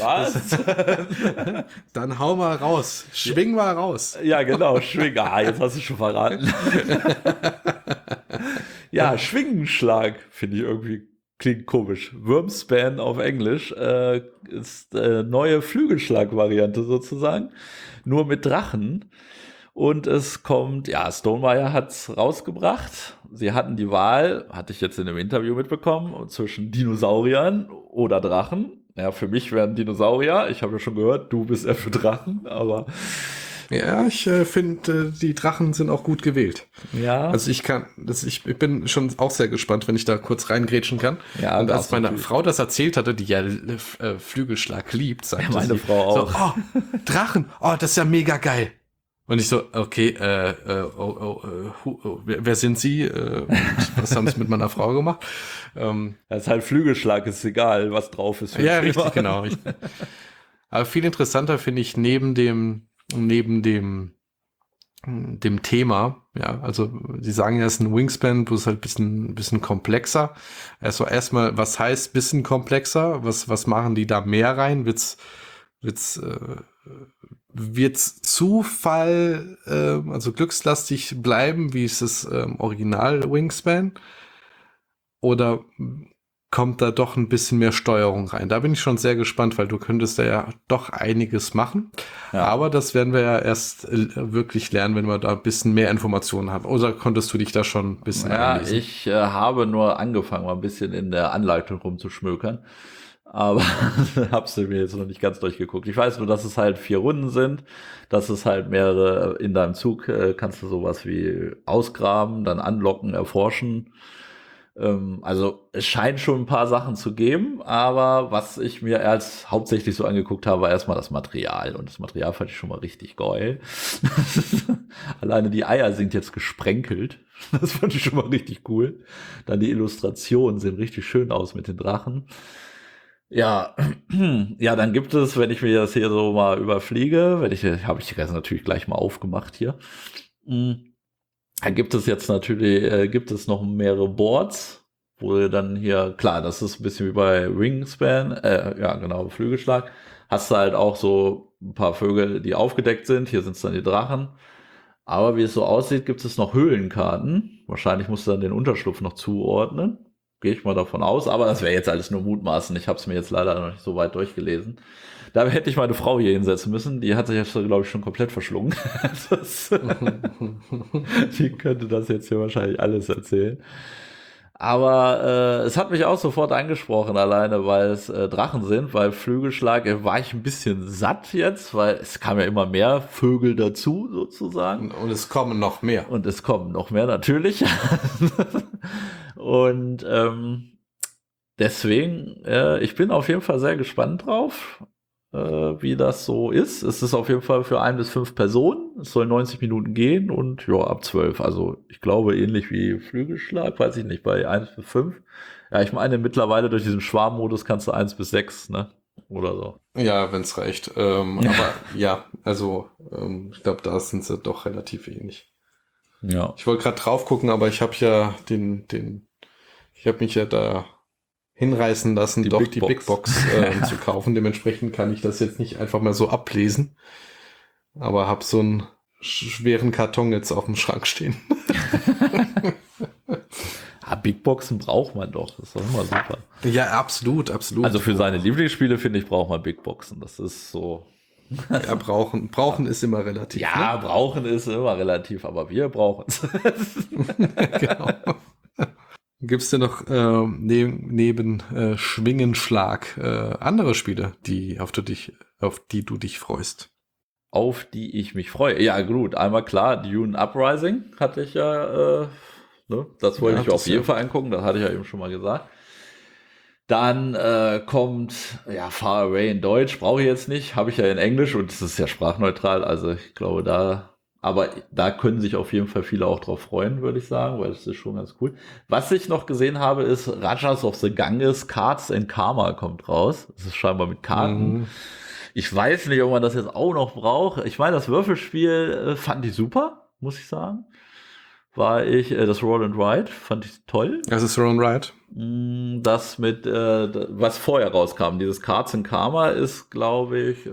Dann hau mal raus, schwing mal raus. Ja, genau, schwing. Jetzt hast du schon verraten. Ja, Schwingenschlag finde ich irgendwie klingt komisch. Wormspan auf Englisch ist neue Flügelschlag-Variante sozusagen, nur mit Drachen. Und es kommt, ja, Stonemaier hat's rausgebracht. Sie hatten die Wahl, hatte ich jetzt in einem Interview mitbekommen, zwischen Dinosauriern oder Drachen. Ja, für mich wären Dinosaurier. Ich habe ja schon gehört, du bist eher für Drachen, aber Ja, ich finde, die Drachen sind auch gut gewählt. ja. Also ich bin schon auch sehr gespannt, wenn ich da kurz reingrätschen kann. Ja, und als darfst meine natürlich. Frau das erzählt hatte, die ja Flügelschlag liebt, sagte Ja, meine sie Frau auch. so, oh, Drachen, oh, das ist ja mega geil. Und ich so, okay, wer sind Sie? Was haben Sie mit meiner Frau gemacht? Das ist halt Flügelschlag, ist egal, was drauf ist. Für Ja, ein Thema. richtig, genau. Richtig. Aber viel interessanter finde ich neben dem Thema, ja, also sie sagen ja, es ist ein Wingspan, wo es halt bisschen komplexer. Also erstmal, was heißt bisschen komplexer? Was machen die da mehr rein? Wird's Zufall, also glückslastig bleiben, wie es das Original Wingspan? Oder kommt da doch ein bisschen mehr Steuerung rein? Da bin ich schon sehr gespannt, weil du könntest da ja doch einiges machen. Ja. Aber das werden wir ja erst wirklich lernen, wenn wir da ein bisschen mehr Informationen haben. Oder konntest du dich da schon ein bisschen Ja, einlesen? ich habe nur angefangen, mal ein bisschen in der Anleitung rumzuschmökern. Aber hab's mir jetzt noch nicht ganz durchgeguckt. Ich weiß nur, dass es halt 4 Runden sind, dass es halt mehrere in deinem Zug kannst du sowas wie ausgraben, dann anlocken, erforschen. Also es scheint schon ein paar Sachen zu geben, aber was ich mir als hauptsächlich so angeguckt habe, war erstmal das Material. Und das Material fand ich schon mal richtig geil. Alleine die Eier sind jetzt gesprenkelt. Das fand ich schon mal richtig cool. Dann die Illustrationen sehen richtig schön aus mit den Drachen. Ja, ja, dann gibt es, wenn ich mir das hier so mal überfliege, habe ich die Reise natürlich gleich mal aufgemacht hier. Dann gibt es jetzt natürlich, gibt es noch mehrere Boards, wo du dann hier, klar, das ist ein bisschen wie bei Wingspan, ja, genau, Flügelschlag. Hast du halt auch so ein paar Vögel, die aufgedeckt sind. Hier sind es dann die Drachen. Aber wie es so aussieht, gibt es noch Höhlenkarten. Wahrscheinlich musst du dann den Unterschlupf noch zuordnen. Gehe ich mal davon aus. Aber das wäre jetzt alles nur Mutmaßen. Ich habe es mir jetzt leider noch nicht so weit durchgelesen. Da hätte ich meine Frau hier hinsetzen müssen. Die hat sich jetzt, glaube ich, schon komplett verschlungen. Die könnte das jetzt hier wahrscheinlich alles erzählen. Aber es hat mich auch sofort angesprochen, alleine weil es Drachen sind, weil Flügelschlag war ich ein bisschen satt jetzt, weil es kam ja immer mehr Vögel dazu sozusagen. Und es kommen noch mehr. Und es kommen noch mehr natürlich. Und deswegen, ich bin auf jeden Fall sehr gespannt drauf, wie das so ist. Es ist auf jeden Fall für 1 bis 5 Personen. Es soll 90 Minuten gehen und ja, ab 12. Also ich glaube ähnlich wie Flügelschlag, weiß ich nicht, bei 1 bis 5. Ja, ich meine mittlerweile durch diesen Schwarmmodus kannst du 1 bis 6, ne? Oder so. Ja, wenn es reicht. Aber ja, also ich glaube, da sind sie doch relativ ähnlich. Ja. Ich wollte gerade drauf gucken, aber ich habe ja ich habe mich ja da hinreißen lassen, die Big Box zu kaufen. Dementsprechend kann ich das jetzt nicht einfach mal so ablesen. Aber habe so einen schweren Karton jetzt auf dem Schrank stehen. Big Boxen braucht man doch. Das ist doch immer super. Ja, absolut, absolut. Also für seine Lieblingsspiele, finde ich, braucht man Big Boxen. Das ist so. Ja, brauchen ist immer relativ. Ja, ne? brauchen ist immer relativ, aber wir brauchen es. Genau. Gibt's denn noch neben Schwingenschlag andere Spiele, auf die du dich freust? Auf die ich mich freue. Ja, gut, einmal klar, Dune Uprising hatte ich ja, ne? Das wollte ich mir auf jeden Fall angucken, das hatte ich ja eben schon mal gesagt. Dann kommt, ja, Far Away in Deutsch, brauche ich jetzt nicht, habe ich ja in Englisch und es ist ja sprachneutral, also ich glaube aber da können sich auf jeden Fall viele auch drauf freuen, würde ich sagen, weil das ist schon ganz cool. Was ich noch gesehen habe, ist Rajas of the Ganges, Cards and Karma kommt raus. Das ist scheinbar mit Karten. Mhm. Ich weiß nicht, ob man das jetzt auch noch braucht. Ich meine, das Würfelspiel fand ich super, muss ich sagen. Das Roll and Ride fand ich toll. Das ist Roll and Ride. Das mit, was vorher rauskam, dieses Cards and Karma ist, glaube ich,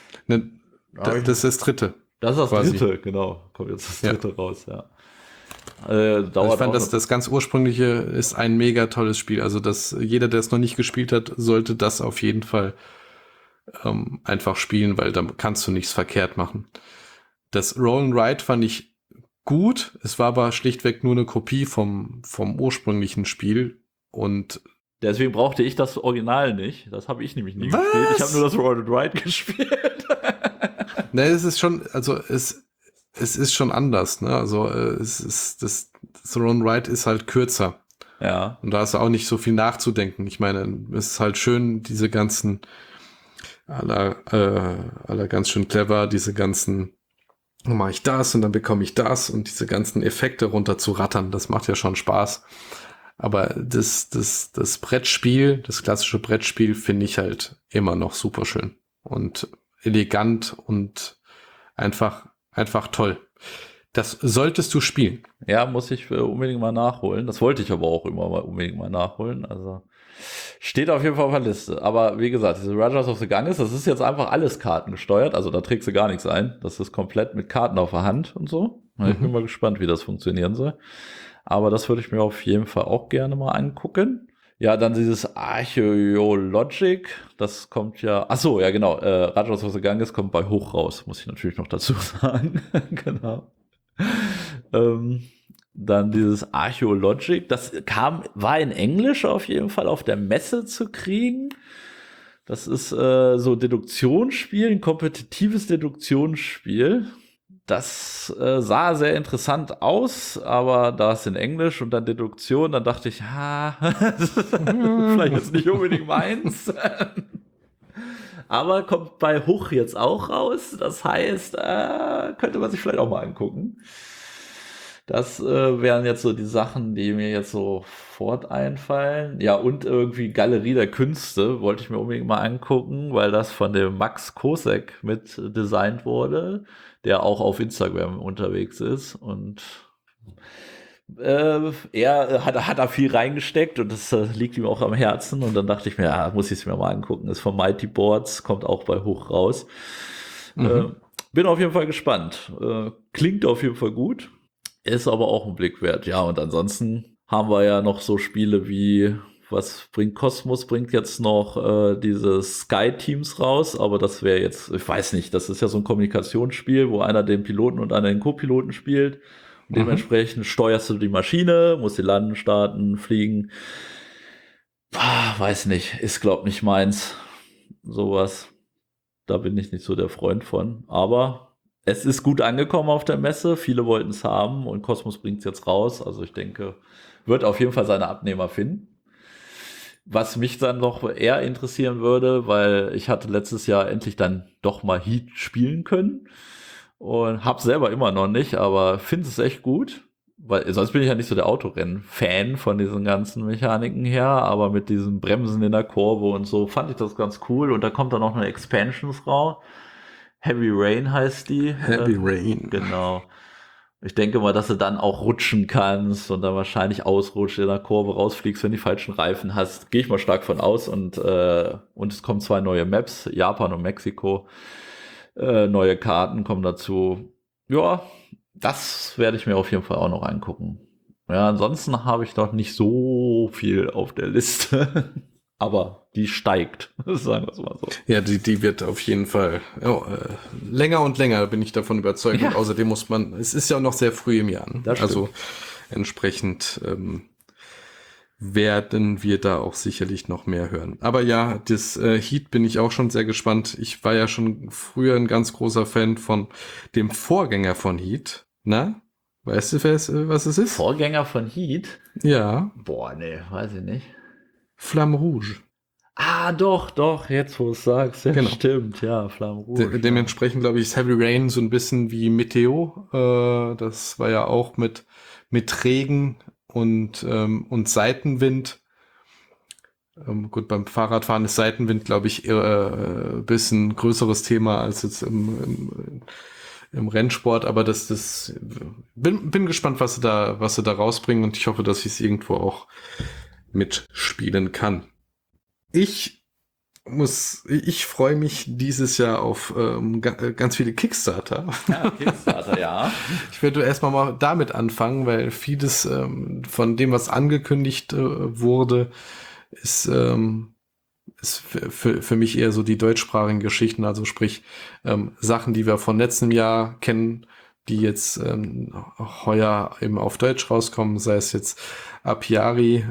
Das ist das dritte. das ist das quasi. dritte, genau. Kommt jetzt das dritte raus, ja. Dauert ich fand, auch das ganz ursprüngliche ist ein mega tolles Spiel. Also jeder, der es noch nicht gespielt hat, sollte das auf jeden Fall einfach spielen, weil da kannst du nichts verkehrt machen. Das Roll and Ride fand ich gut. Es war aber schlichtweg nur eine Kopie vom ursprünglichen Spiel. Und deswegen brauchte ich das Original nicht. Das habe ich nämlich nie Was? gespielt. Ich habe nur das Roll and Ride gespielt. ne, es ist schon, also es ist schon anders, ne? Also das Roll and Ride ist halt kürzer. Ja. Und da ist auch nicht so viel nachzudenken. Ich meine, es ist halt schön, diese ganzen aller ganz schön clever, diese ganzen, dann mache ich das und dann bekomme ich das und diese ganzen Effekte runter zu rattern, das macht ja schon Spaß. Aber das Brettspiel, das klassische Brettspiel, finde ich halt immer noch super schön und elegant und einfach toll. Das solltest du spielen. Ja, muss ich unbedingt mal nachholen. Das wollte ich aber auch immer mal unbedingt mal nachholen. Also steht auf jeden Fall auf der Liste. Aber wie gesagt, diese Rajas of the Ganges, das ist jetzt einfach alles kartengesteuert. Also da trägst du gar nichts ein. Das ist komplett mit Karten auf der Hand und so. Ich bin mal gespannt, wie das funktionieren soll. Aber das würde ich mir auf jeden Fall auch gerne mal angucken. Ja, dann dieses Archaeologic, das kommt ja, ach so, ja genau, Rajas of the Ganges kommt bei Hoch raus, muss ich natürlich noch dazu sagen. Genau. Dann dieses Archaeologic, das war in Englisch auf jeden Fall auf der Messe zu kriegen. Das ist so Deduktionsspiel, ein kompetitives Deduktionsspiel. Das sah sehr interessant aus, aber da ist in Englisch und dann Deduktion, dann dachte ich, vielleicht jetzt nicht unbedingt meins. Aber kommt bei Hoch jetzt auch raus. Das heißt, könnte man sich vielleicht auch mal angucken. Das wären jetzt so die Sachen, die mir jetzt sofort einfallen. Ja, und irgendwie Galerie der Künste wollte ich mir unbedingt mal angucken, weil das von dem Max Kosek mit designt wurde, der auch auf Instagram unterwegs ist. Und er hat da viel reingesteckt und das liegt ihm auch am Herzen. Und dann dachte ich mir, ja, muss ich es mir mal angucken. Ist von Mighty Boards, kommt auch bei Hoch raus. Bin auf jeden Fall gespannt. Klingt auf jeden Fall gut. Ist aber auch ein Blick wert. Ja, und ansonsten haben wir ja noch so Spiele wie, was bringt Cosmos, bringt jetzt noch diese Sky Teams raus, aber das wäre jetzt, ich weiß nicht, das ist ja so ein Kommunikationsspiel, wo einer den Piloten und einer den Co-Piloten spielt. Und dementsprechend steuerst du die Maschine, musst sie landen, starten, fliegen. Weiß nicht, ist glaub nicht meins. Sowas. Da bin ich nicht so der Freund von. Aber es ist gut angekommen auf der Messe. Viele wollten es haben und Cosmos bringt es jetzt raus. Also ich denke, wird auf jeden Fall seine Abnehmer finden. Was mich dann noch eher interessieren würde, weil ich hatte letztes Jahr endlich dann doch mal Heat spielen können und hab's selber immer noch nicht, aber finde es echt gut. Weil sonst bin ich ja nicht so der Autorennen-Fan von diesen ganzen Mechaniken her, aber mit diesen Bremsen in der Kurve und so fand ich das ganz cool. Und da kommt dann noch eine Expansions raus. Heavy Rain heißt die. Heavy Rain. Genau. Ich denke mal, dass du dann auch rutschen kannst und dann wahrscheinlich ausrutscht, in der Kurve rausfliegst, wenn du die falschen Reifen hast. Gehe ich mal stark von aus. Und es kommen 2 neue Maps, Japan und Mexiko. Neue Karten kommen dazu. Ja, das werde ich mir auf jeden Fall auch noch angucken. Ja, ansonsten habe ich noch nicht so viel auf der Liste. Aber die steigt, sagen wir es mal so. Ja, die wird auf jeden Fall länger und länger, bin ich davon überzeugt. Ja. Und außerdem muss man, es ist ja auch noch sehr früh im Jahr. Ne? Also entsprechend werden wir da auch sicherlich noch mehr hören. Aber ja, das Heat bin ich auch schon sehr gespannt. Ich war ja schon früher ein ganz großer Fan von dem Vorgänger von Heat. Na? Weißt du, was es ist? Vorgänger von Heat? Ja. Boah, nee, weiß ich nicht. Flamme Rouge. Doch, jetzt wo du es sagst, ja, genau. Stimmt, ja, Flamme Rouge. Dementsprechend glaube ich, ist Heavy Rain so ein bisschen wie Meteo. Das war ja auch mit Regen und Seitenwind. Gut, beim Fahrradfahren ist Seitenwind, glaube ich, ein bisschen größeres Thema als jetzt im Rennsport, aber bin gespannt, was sie da rausbringen und ich hoffe, dass ich es irgendwo auch mitspielen kann. Ich ich freue mich dieses Jahr auf ganz viele Kickstarter. Ja, Kickstarter, ja. Ich werde erstmal mal damit anfangen, weil vieles von dem, was angekündigt wurde, ist für mich eher so die deutschsprachigen Geschichten, also sprich Sachen, die wir von letztem Jahr kennen, die jetzt heuer eben auf Deutsch rauskommen, sei es jetzt Apiari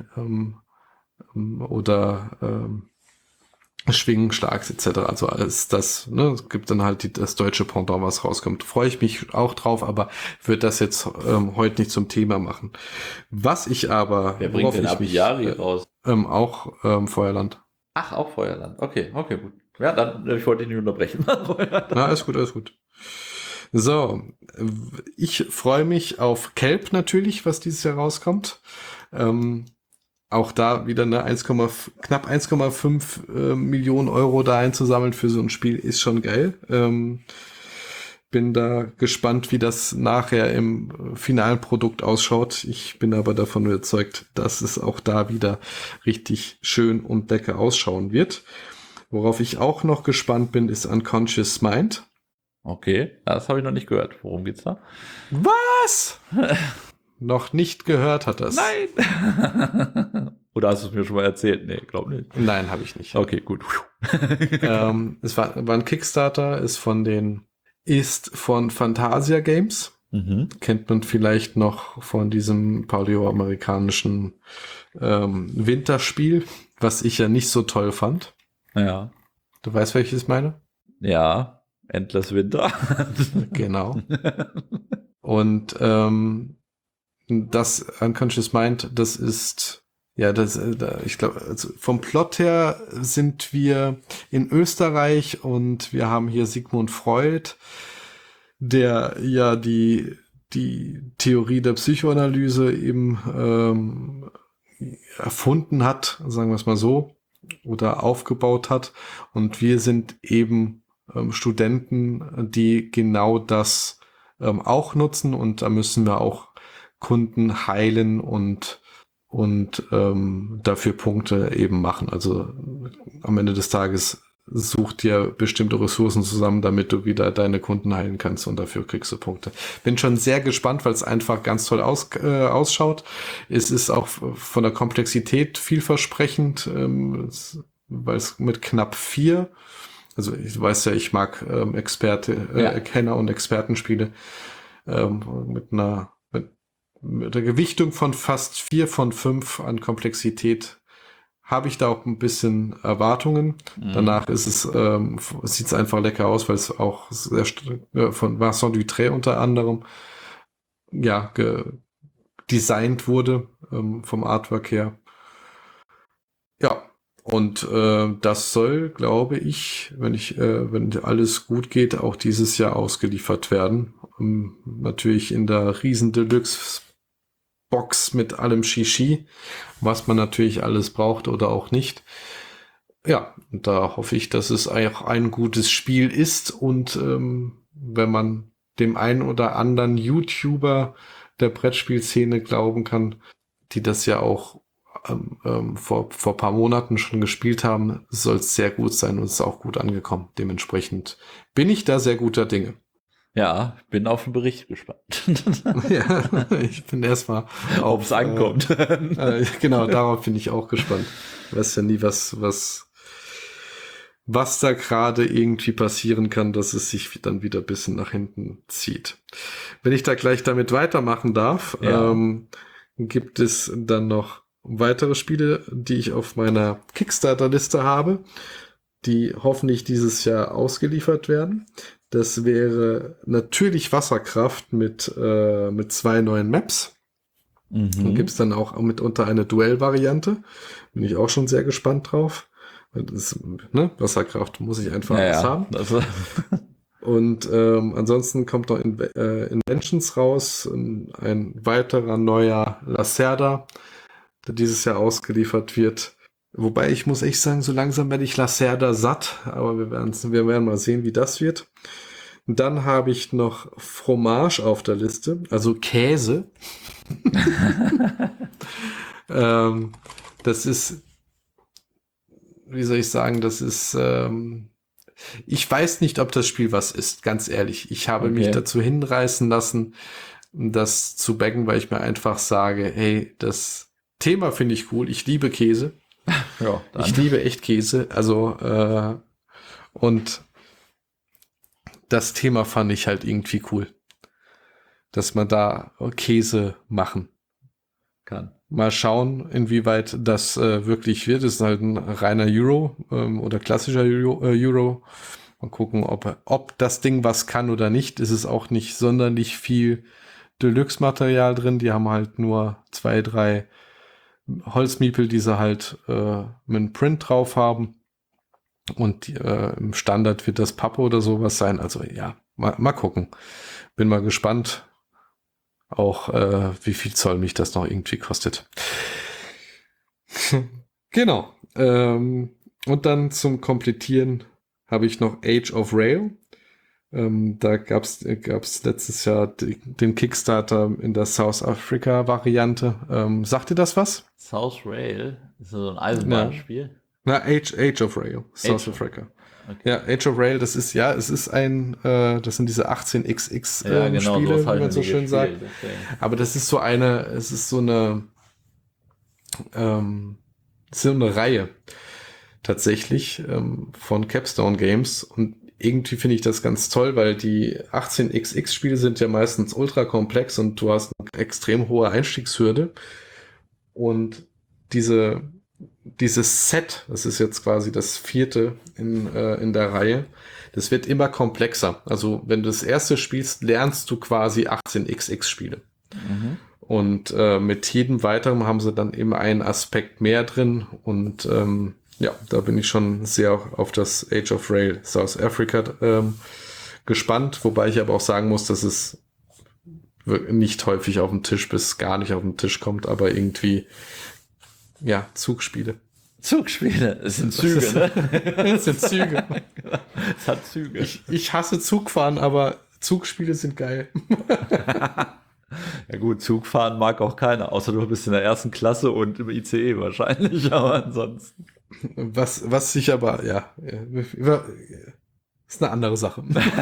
oder Schwingen, Schlags etc. Also alles das, ne, es gibt dann halt das deutsche Pendant, was rauskommt. Freue ich mich auch drauf, aber würde das jetzt heute nicht zum Thema machen. Was ich aber, Wer bringt denn Apiari raus? Auch Feuerland. Ach, auch Feuerland. Okay, gut. Ja, dann, ich wollte dich nicht unterbrechen. Na, alles gut, alles gut. So, ich freue mich auf Kelp natürlich, was dieses Jahr rauskommt. Auch da wieder eine knapp 1,5 Millionen Euro da einzusammeln für so ein Spiel ist schon geil. Bin da gespannt, wie das nachher im finalen Produkt ausschaut. Ich bin aber davon überzeugt, dass es auch da wieder richtig schön und lecker ausschauen wird. Worauf ich auch noch gespannt bin, ist Unconscious Mind. Okay, das habe ich noch nicht gehört. Worum geht's da? Was? Noch nicht gehört hat das. Nein! Oder hast du es mir schon mal erzählt? Nee, glaube nicht. Nein, habe ich nicht. Okay, gut. Es war ein Kickstarter, ist von Fantasia Games. Mhm. Kennt man vielleicht noch von diesem paleo-amerikanischen Winterspiel, was ich ja nicht so toll fand. Ja. Du weißt, welches ich meine? Ja, Endless Winter. Genau. Und das Unconscious Mind, das ist, ja, ich glaube, also vom Plot her sind wir in Österreich und wir haben hier Sigmund Freud, der ja die Theorie der Psychoanalyse eben erfunden hat, sagen wir es mal so, oder aufgebaut hat. Und wir sind eben Studenten, die genau das auch nutzen, und da müssen wir auch Kunden heilen und dafür Punkte eben machen. Also am Ende des Tages sucht dir bestimmte Ressourcen zusammen, damit du wieder deine Kunden heilen kannst, und dafür kriegst du Punkte. Bin schon sehr gespannt, weil es einfach ganz toll ausschaut. Es ist auch von der Komplexität vielversprechend, weil es mit knapp 4, also ich weiß ja, ich mag Kenner und Expertenspiele mit der Gewichtung von fast 4 von 5 an Komplexität habe ich da auch ein bisschen Erwartungen. Mhm. Danach ist sieht es einfach lecker aus, weil es auch sehr von Vincent Dutray unter anderem designt wurde vom Artwork her. Ja, und das soll, glaube ich, wenn alles gut geht, auch dieses Jahr ausgeliefert werden. Natürlich in der riesen Deluxe Box mit allem Shishi, was man natürlich alles braucht oder auch nicht. Ja, und da hoffe ich, dass es auch ein gutes Spiel ist, und wenn man dem einen oder anderen YouTuber der Brettspielszene glauben kann, die das ja auch vor ein paar Monaten schon gespielt haben, soll es sehr gut sein und ist auch gut angekommen. Dementsprechend bin ich da sehr guter Dinge. Ja, bin auf den Bericht gespannt. Ja, ich bin erstmal ob es ankommt. Genau, darauf bin ich auch gespannt. Ich weiß ja nie, was da gerade irgendwie passieren kann, dass es sich dann wieder ein bisschen nach hinten zieht. Wenn ich da gleich damit weitermachen darf, gibt es dann noch weitere Spiele, die ich auf meiner Kickstarter-Liste habe, die hoffentlich dieses Jahr ausgeliefert werden. Das wäre natürlich Wasserkraft mit 2 neuen Maps. Mhm. Dann gibt es dann auch mitunter eine Duell-Variante. Bin ich auch schon sehr gespannt drauf. Das, Wasserkraft muss ich einfach haben. Und ansonsten kommt noch Inventions raus, ein weiterer neuer Lacerda, der dieses Jahr ausgeliefert wird. Wobei ich muss echt sagen, so langsam werde ich Lacerda satt, aber wir werden mal sehen, wie das wird. Und dann habe ich noch Fromage auf der Liste, also Käse. Das ist wie soll ich sagen, das ist, ich weiß nicht, ob das Spiel was ist, ganz ehrlich. Ich habe mich dazu hinreißen lassen, das zu backen, weil ich mir einfach sage, hey, das Thema finde ich cool, ich liebe Käse. Ja, ich liebe echt Käse, also und das Thema fand ich halt irgendwie cool, dass man da Käse machen kann. Mal schauen, inwieweit das wirklich wird. Das ist halt ein reiner Euro oder klassischer Euro. Mal gucken, ob das Ding was kann oder nicht. Es ist auch nicht sonderlich viel Deluxe-Material drin. Die haben halt nur 2, 3 Holzmiepel, die sie halt mit einem Print drauf haben. Und im Standard wird das Pappe oder sowas sein. Also ja, mal gucken. Bin mal gespannt. Auch wie viel Zoll mich das noch irgendwie kostet. Genau. Und dann zum Komplettieren habe ich noch Age of Rail. Da gab's letztes Jahr den Kickstarter in der South Africa Variante. Sagt ihr das was? South Rail ist so ein Eisenbahnspiel. Na, Age of Rail, South Africa. Okay. Ja, Age of Rail, das ist es ist das sind diese 18xx genau, Spiele, wie man so schön sagt. Okay. Aber das ist so eine Reihe tatsächlich von Capstone Games und irgendwie finde ich das ganz toll, weil die 18xx Spiele sind ja meistens ultra komplex und du hast eine extrem hohe Einstiegshürde und dieses Set, das ist jetzt quasi das 4. in der Reihe, das wird immer komplexer. Also wenn du das erste spielst, lernst du quasi 18xx Spiele. Mhm. Und mit jedem weiteren haben sie dann immer einen Aspekt mehr drin. Und ja, da bin ich schon sehr auf das Age of Rail South Africa gespannt. Wobei ich aber auch sagen muss, dass es nicht häufig auf den Tisch bis gar nicht auf den Tisch kommt, aber irgendwie ja, Zugspiele. Zugspiele, es sind Züge, ne? Es sind Züge. Es hat Züge. Ich hasse Zugfahren, aber Zugspiele sind geil. Ja gut, Zugfahren mag auch keiner, außer du bist in der 1. Klasse und im ICE wahrscheinlich, aber ansonsten. Was sich aber, ja, ist eine andere Sache.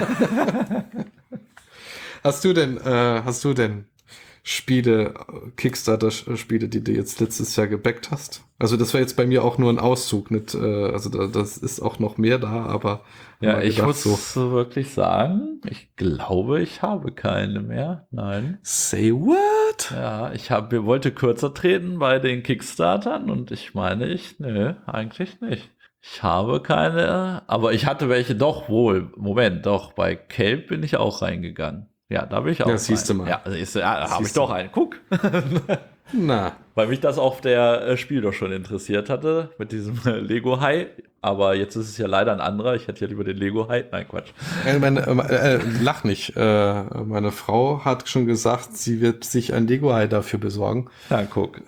Hast du denn Spiele, Kickstarter-Spiele, die du jetzt letztes Jahr gebackt hast? Also das war jetzt bei mir auch nur ein Auszug, nicht, also das ist auch noch mehr da, aber ja, ich muss so wirklich sagen, ich glaube, ich habe keine mehr. Nein. Say what? Ja, wir wollte kürzer treten bei den Kickstartern und ich meine, nö, eigentlich nicht. Ich habe keine, aber ich hatte welche doch wohl. Moment, doch, bei Cape bin ich auch reingegangen. Ja, da bin ich auch. Ja, siehst du mal. Ja, da habe ich doch einen. Guck. Na. Weil mich das auf der Spiel doch schon interessiert hatte, mit diesem Lego-Hai. Aber jetzt ist es ja leider ein anderer. Ich hätte ja lieber den Lego-Hai. Nein, Quatsch. Lach nicht. Meine Frau hat schon gesagt, sie wird sich ein Lego-Hai dafür besorgen. Ja, guck.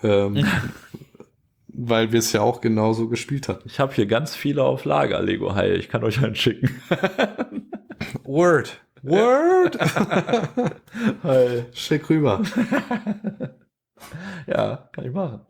Weil wir es ja auch genauso gespielt hatten. Ich habe hier ganz viele auf Lager, Lego-Haie. Ich kann euch einen schicken. Word. Schick rüber. Ja, kann ich machen.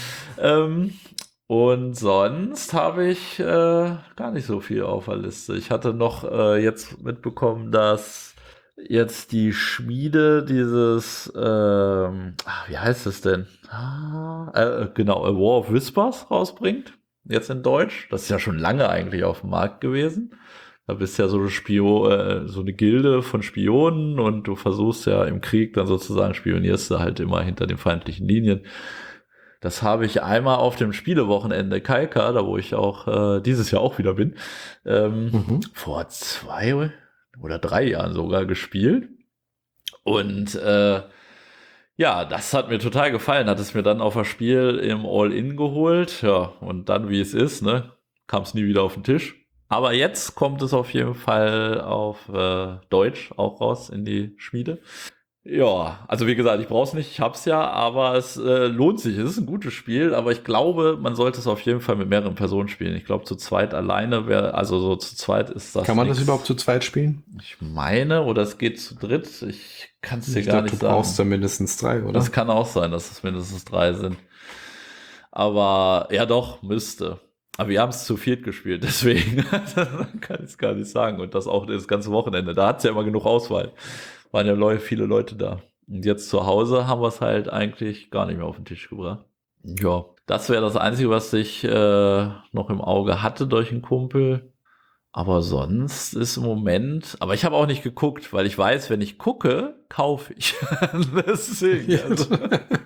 Und sonst habe ich gar nicht so viel auf der Liste. Ich hatte noch jetzt mitbekommen, dass jetzt die Schmiede dieses, wie heißt es denn? Genau, A War of Whispers rausbringt. Jetzt in Deutsch. Das ist ja schon lange eigentlich auf dem Markt gewesen. Da bist ja so eine Gilde von Spionen und du versuchst ja im Krieg dann sozusagen, spionierst du halt immer hinter den feindlichen Linien. Das habe ich einmal auf dem Spielewochenende Kalka, da wo ich auch dieses Jahr auch wieder bin, vor 2 oder 3 Jahren sogar gespielt. Und ja, das hat mir total gefallen, hat es mir dann auf das Spiel im All-In geholt. Ja, und dann, wie es ist, ne, kam es nie wieder auf den Tisch. Aber jetzt kommt es auf jeden Fall auf Deutsch auch raus in die Schmiede. Ja, also wie gesagt, ich brauche es nicht, ich hab's ja, aber es lohnt sich. Es ist ein gutes Spiel, aber ich glaube, man sollte es auf jeden Fall mit mehreren Personen spielen. Ich glaube, zu zweit alleine also so zu zweit ist das. Kann man das überhaupt zu zweit spielen? Ich meine, oder es geht zu dritt. Ich kann es dir gar nicht sagen. Du brauchst da mindestens 3, oder? Das kann auch sein, dass es mindestens 3 sind. Aber ja doch, müsste. Aber wir haben es zu viert gespielt, deswegen kann ich es gar nicht sagen. Und das auch das ganze Wochenende. Da hat es ja immer genug Auswahl. Waren ja viele Leute da. Und jetzt zu Hause haben wir es halt eigentlich gar nicht mehr auf den Tisch gebracht. Ja, das wäre das Einzige, was ich noch im Auge hatte durch einen Kumpel. Aber sonst ist im Moment, aber ich habe auch nicht geguckt, weil ich weiß, wenn ich gucke, kaufe ich. Deswegen. Also.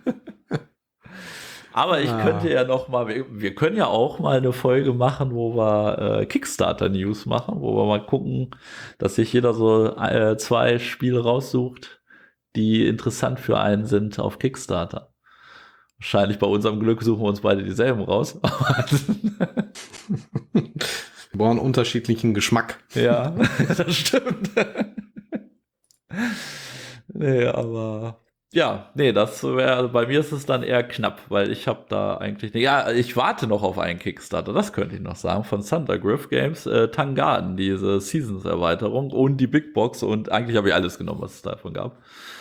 Aber ich könnte ja noch mal, wir können ja auch mal eine Folge machen, wo wir Kickstarter-News machen, wo wir mal gucken, dass sich jeder so 2 Spiele raussucht, die interessant für einen sind auf Kickstarter. Wahrscheinlich bei unserem Glück suchen wir uns beide dieselben raus. Wir brauchen unterschiedlichen Geschmack. Ja, das stimmt. Nee, aber ja, nee, das wäre, bei mir ist es dann eher knapp, weil ich habe da eigentlich, ja, ich warte noch auf einen Kickstarter, das könnte ich noch sagen, von Thundergriff Games, Tangarden, diese Seasons-Erweiterung und die Big Box und eigentlich habe ich alles genommen, was es davon gab.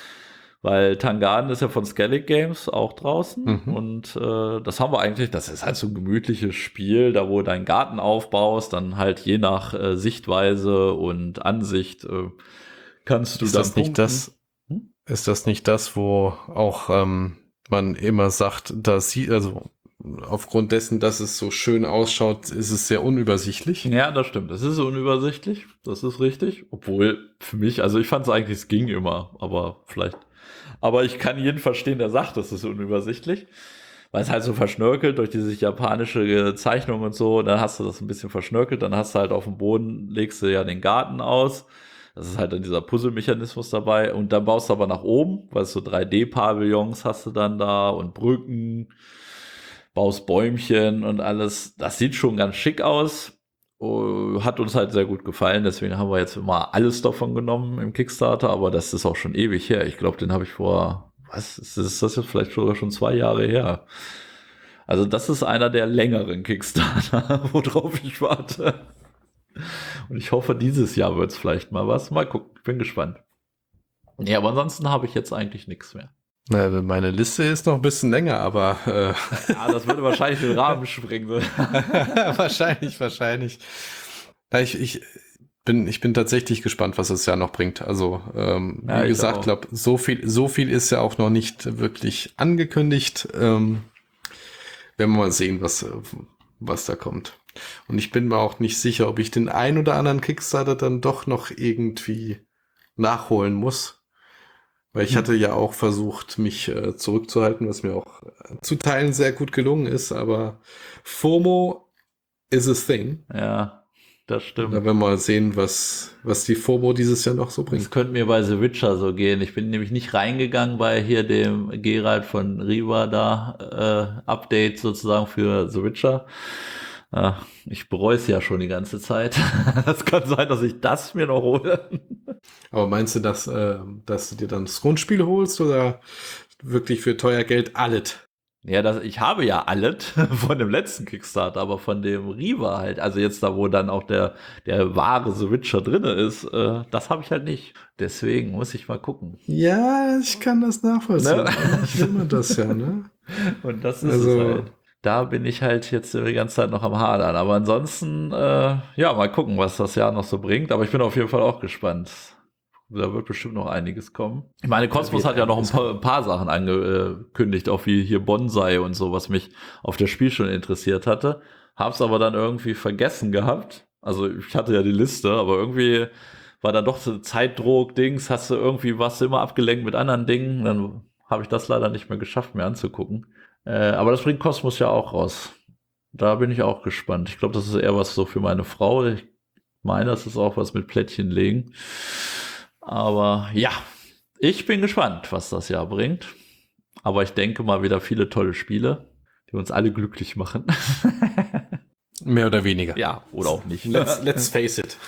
Weil Tangarden ist ja von Skellig Games auch draußen und das haben wir eigentlich, das ist halt so ein gemütliches Spiel, da wo du deinen Garten aufbaust, dann halt je nach Sichtweise und Ansicht kannst du Ist dann das nicht punkten. Ist das nicht das, wo auch man immer sagt, dass also aufgrund dessen, dass es so schön ausschaut, ist es sehr unübersichtlich? Ja, das stimmt. Es ist unübersichtlich. Das ist richtig. Obwohl für mich, also ich fand es eigentlich, es ging immer, aber vielleicht. Aber ich kann jeden verstehen, der sagt, es ist unübersichtlich. Weil es halt so verschnörkelt durch diese japanische Zeichnung und so. Dann hast du das ein bisschen verschnörkelt. Dann hast du halt auf dem Boden, legst du ja den Garten aus. Das ist halt dann dieser Puzzle-Mechanismus dabei. Und dann baust du aber nach oben, weil so 3D-Pavillons hast du dann da und Brücken, baust Bäumchen und alles. Das sieht schon ganz schick aus. Hat uns halt sehr gut gefallen. Deswegen haben wir jetzt immer alles davon genommen im Kickstarter. Aber das ist auch schon ewig her. Ich glaube, den habe ich vor, was ist das jetzt vielleicht sogar schon 2 Jahre her. Also das ist einer der längeren Kickstarter, worauf ich warte. Und ich hoffe, dieses Jahr wird es vielleicht mal was. Mal gucken, ich bin gespannt. Ja, aber ansonsten habe ich jetzt eigentlich nichts mehr. Na, meine Liste ist noch ein bisschen länger, aber Ja, das würde wahrscheinlich den Rahmen sprengen. wahrscheinlich. Ja, ich bin tatsächlich gespannt, was das Jahr noch bringt. Also Ja, wie gesagt, glaube so viel ist ja auch noch nicht wirklich angekündigt. Werden wir mal sehen, was da kommt. Und ich bin mir auch nicht sicher, ob ich den ein oder anderen Kickstarter dann doch noch irgendwie nachholen muss. Weil ich hatte ja auch versucht, mich zurückzuhalten, was mir auch zu Teilen sehr gut gelungen ist. Aber FOMO is a thing. Ja, das stimmt. Da werden wir mal sehen, was die FOMO dieses Jahr noch so bringt. Das könnte mir bei The Witcher so gehen. Ich bin nämlich nicht reingegangen bei hier dem Geralt von Riva da Update sozusagen für The Witcher. Ich bereue es ja schon die ganze Zeit. Das kann sein, dass ich das mir noch hole. Aber meinst du, dass du dir dann das Grundspiel holst oder wirklich für teuer Geld alles? Ja, ich habe ja alles von dem letzten Kickstarter, aber von dem Riva halt, also jetzt da, wo dann auch der wahre The Witcher drinne ist, das habe ich halt nicht. Deswegen muss ich mal gucken. Ja, ich kann das nachvollziehen. Ne? Ich will das ja, ne? Und das ist Also, es halt. Da bin ich halt jetzt die ganze Zeit noch am Hadern. Aber ansonsten, ja, mal gucken, was das Jahr noch so bringt. Aber ich bin auf jeden Fall auch gespannt. Da wird bestimmt noch einiges kommen. Ich meine, Cosmos hat ja noch ein paar Sachen angekündigt, auch wie hier Bonsai und so, was mich auf das Spiel schon interessiert hatte. Hab's aber dann irgendwie vergessen gehabt. Also ich hatte ja die Liste, aber irgendwie war dann doch so Zeitdruck-Dings, hast du irgendwie was immer abgelenkt mit anderen Dingen. Dann habe ich das leider nicht mehr geschafft, mir anzugucken. Aber das bringt Cosmos ja auch raus. Da bin ich auch gespannt. Ich glaube, das ist eher was so für meine Frau. Ich meine, das ist auch was mit Plättchen legen. Aber ja, ich bin gespannt, was das Jahr bringt. Aber ich denke mal wieder viele tolle Spiele, die uns alle glücklich machen. mehr oder weniger. Ja, oder auch nicht. Let's face it.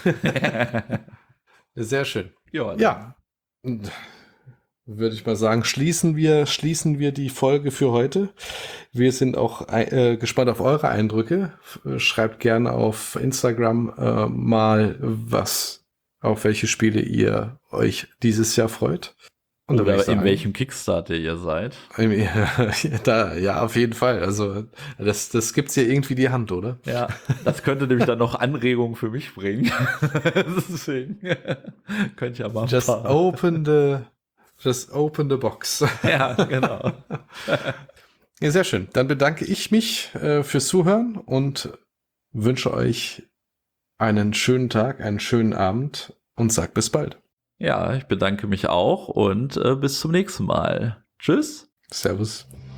Sehr schön. Ja. Würde ich mal sagen, schließen wir die Folge für heute. Wir sind auch gespannt auf eure Eindrücke. Schreibt gerne auf Instagram mal, auf welche Spiele ihr euch dieses Jahr freut. Und da würde ich Oder in sagen, welchem Kickstarter ihr seid. da, ja, auf jeden Fall. Also, das gibt's ja irgendwie die Hand, oder? Ja, das könnte nämlich dann noch Anregungen für mich bringen. Deswegen könnte ich ja mal ein Just paar. just open the box. Ja, genau. Ja, sehr schön. Dann bedanke ich mich fürs Zuhören und wünsche euch einen schönen Tag, einen schönen Abend und sag bis bald. Ja, ich bedanke mich auch und bis zum nächsten Mal. Tschüss. Servus.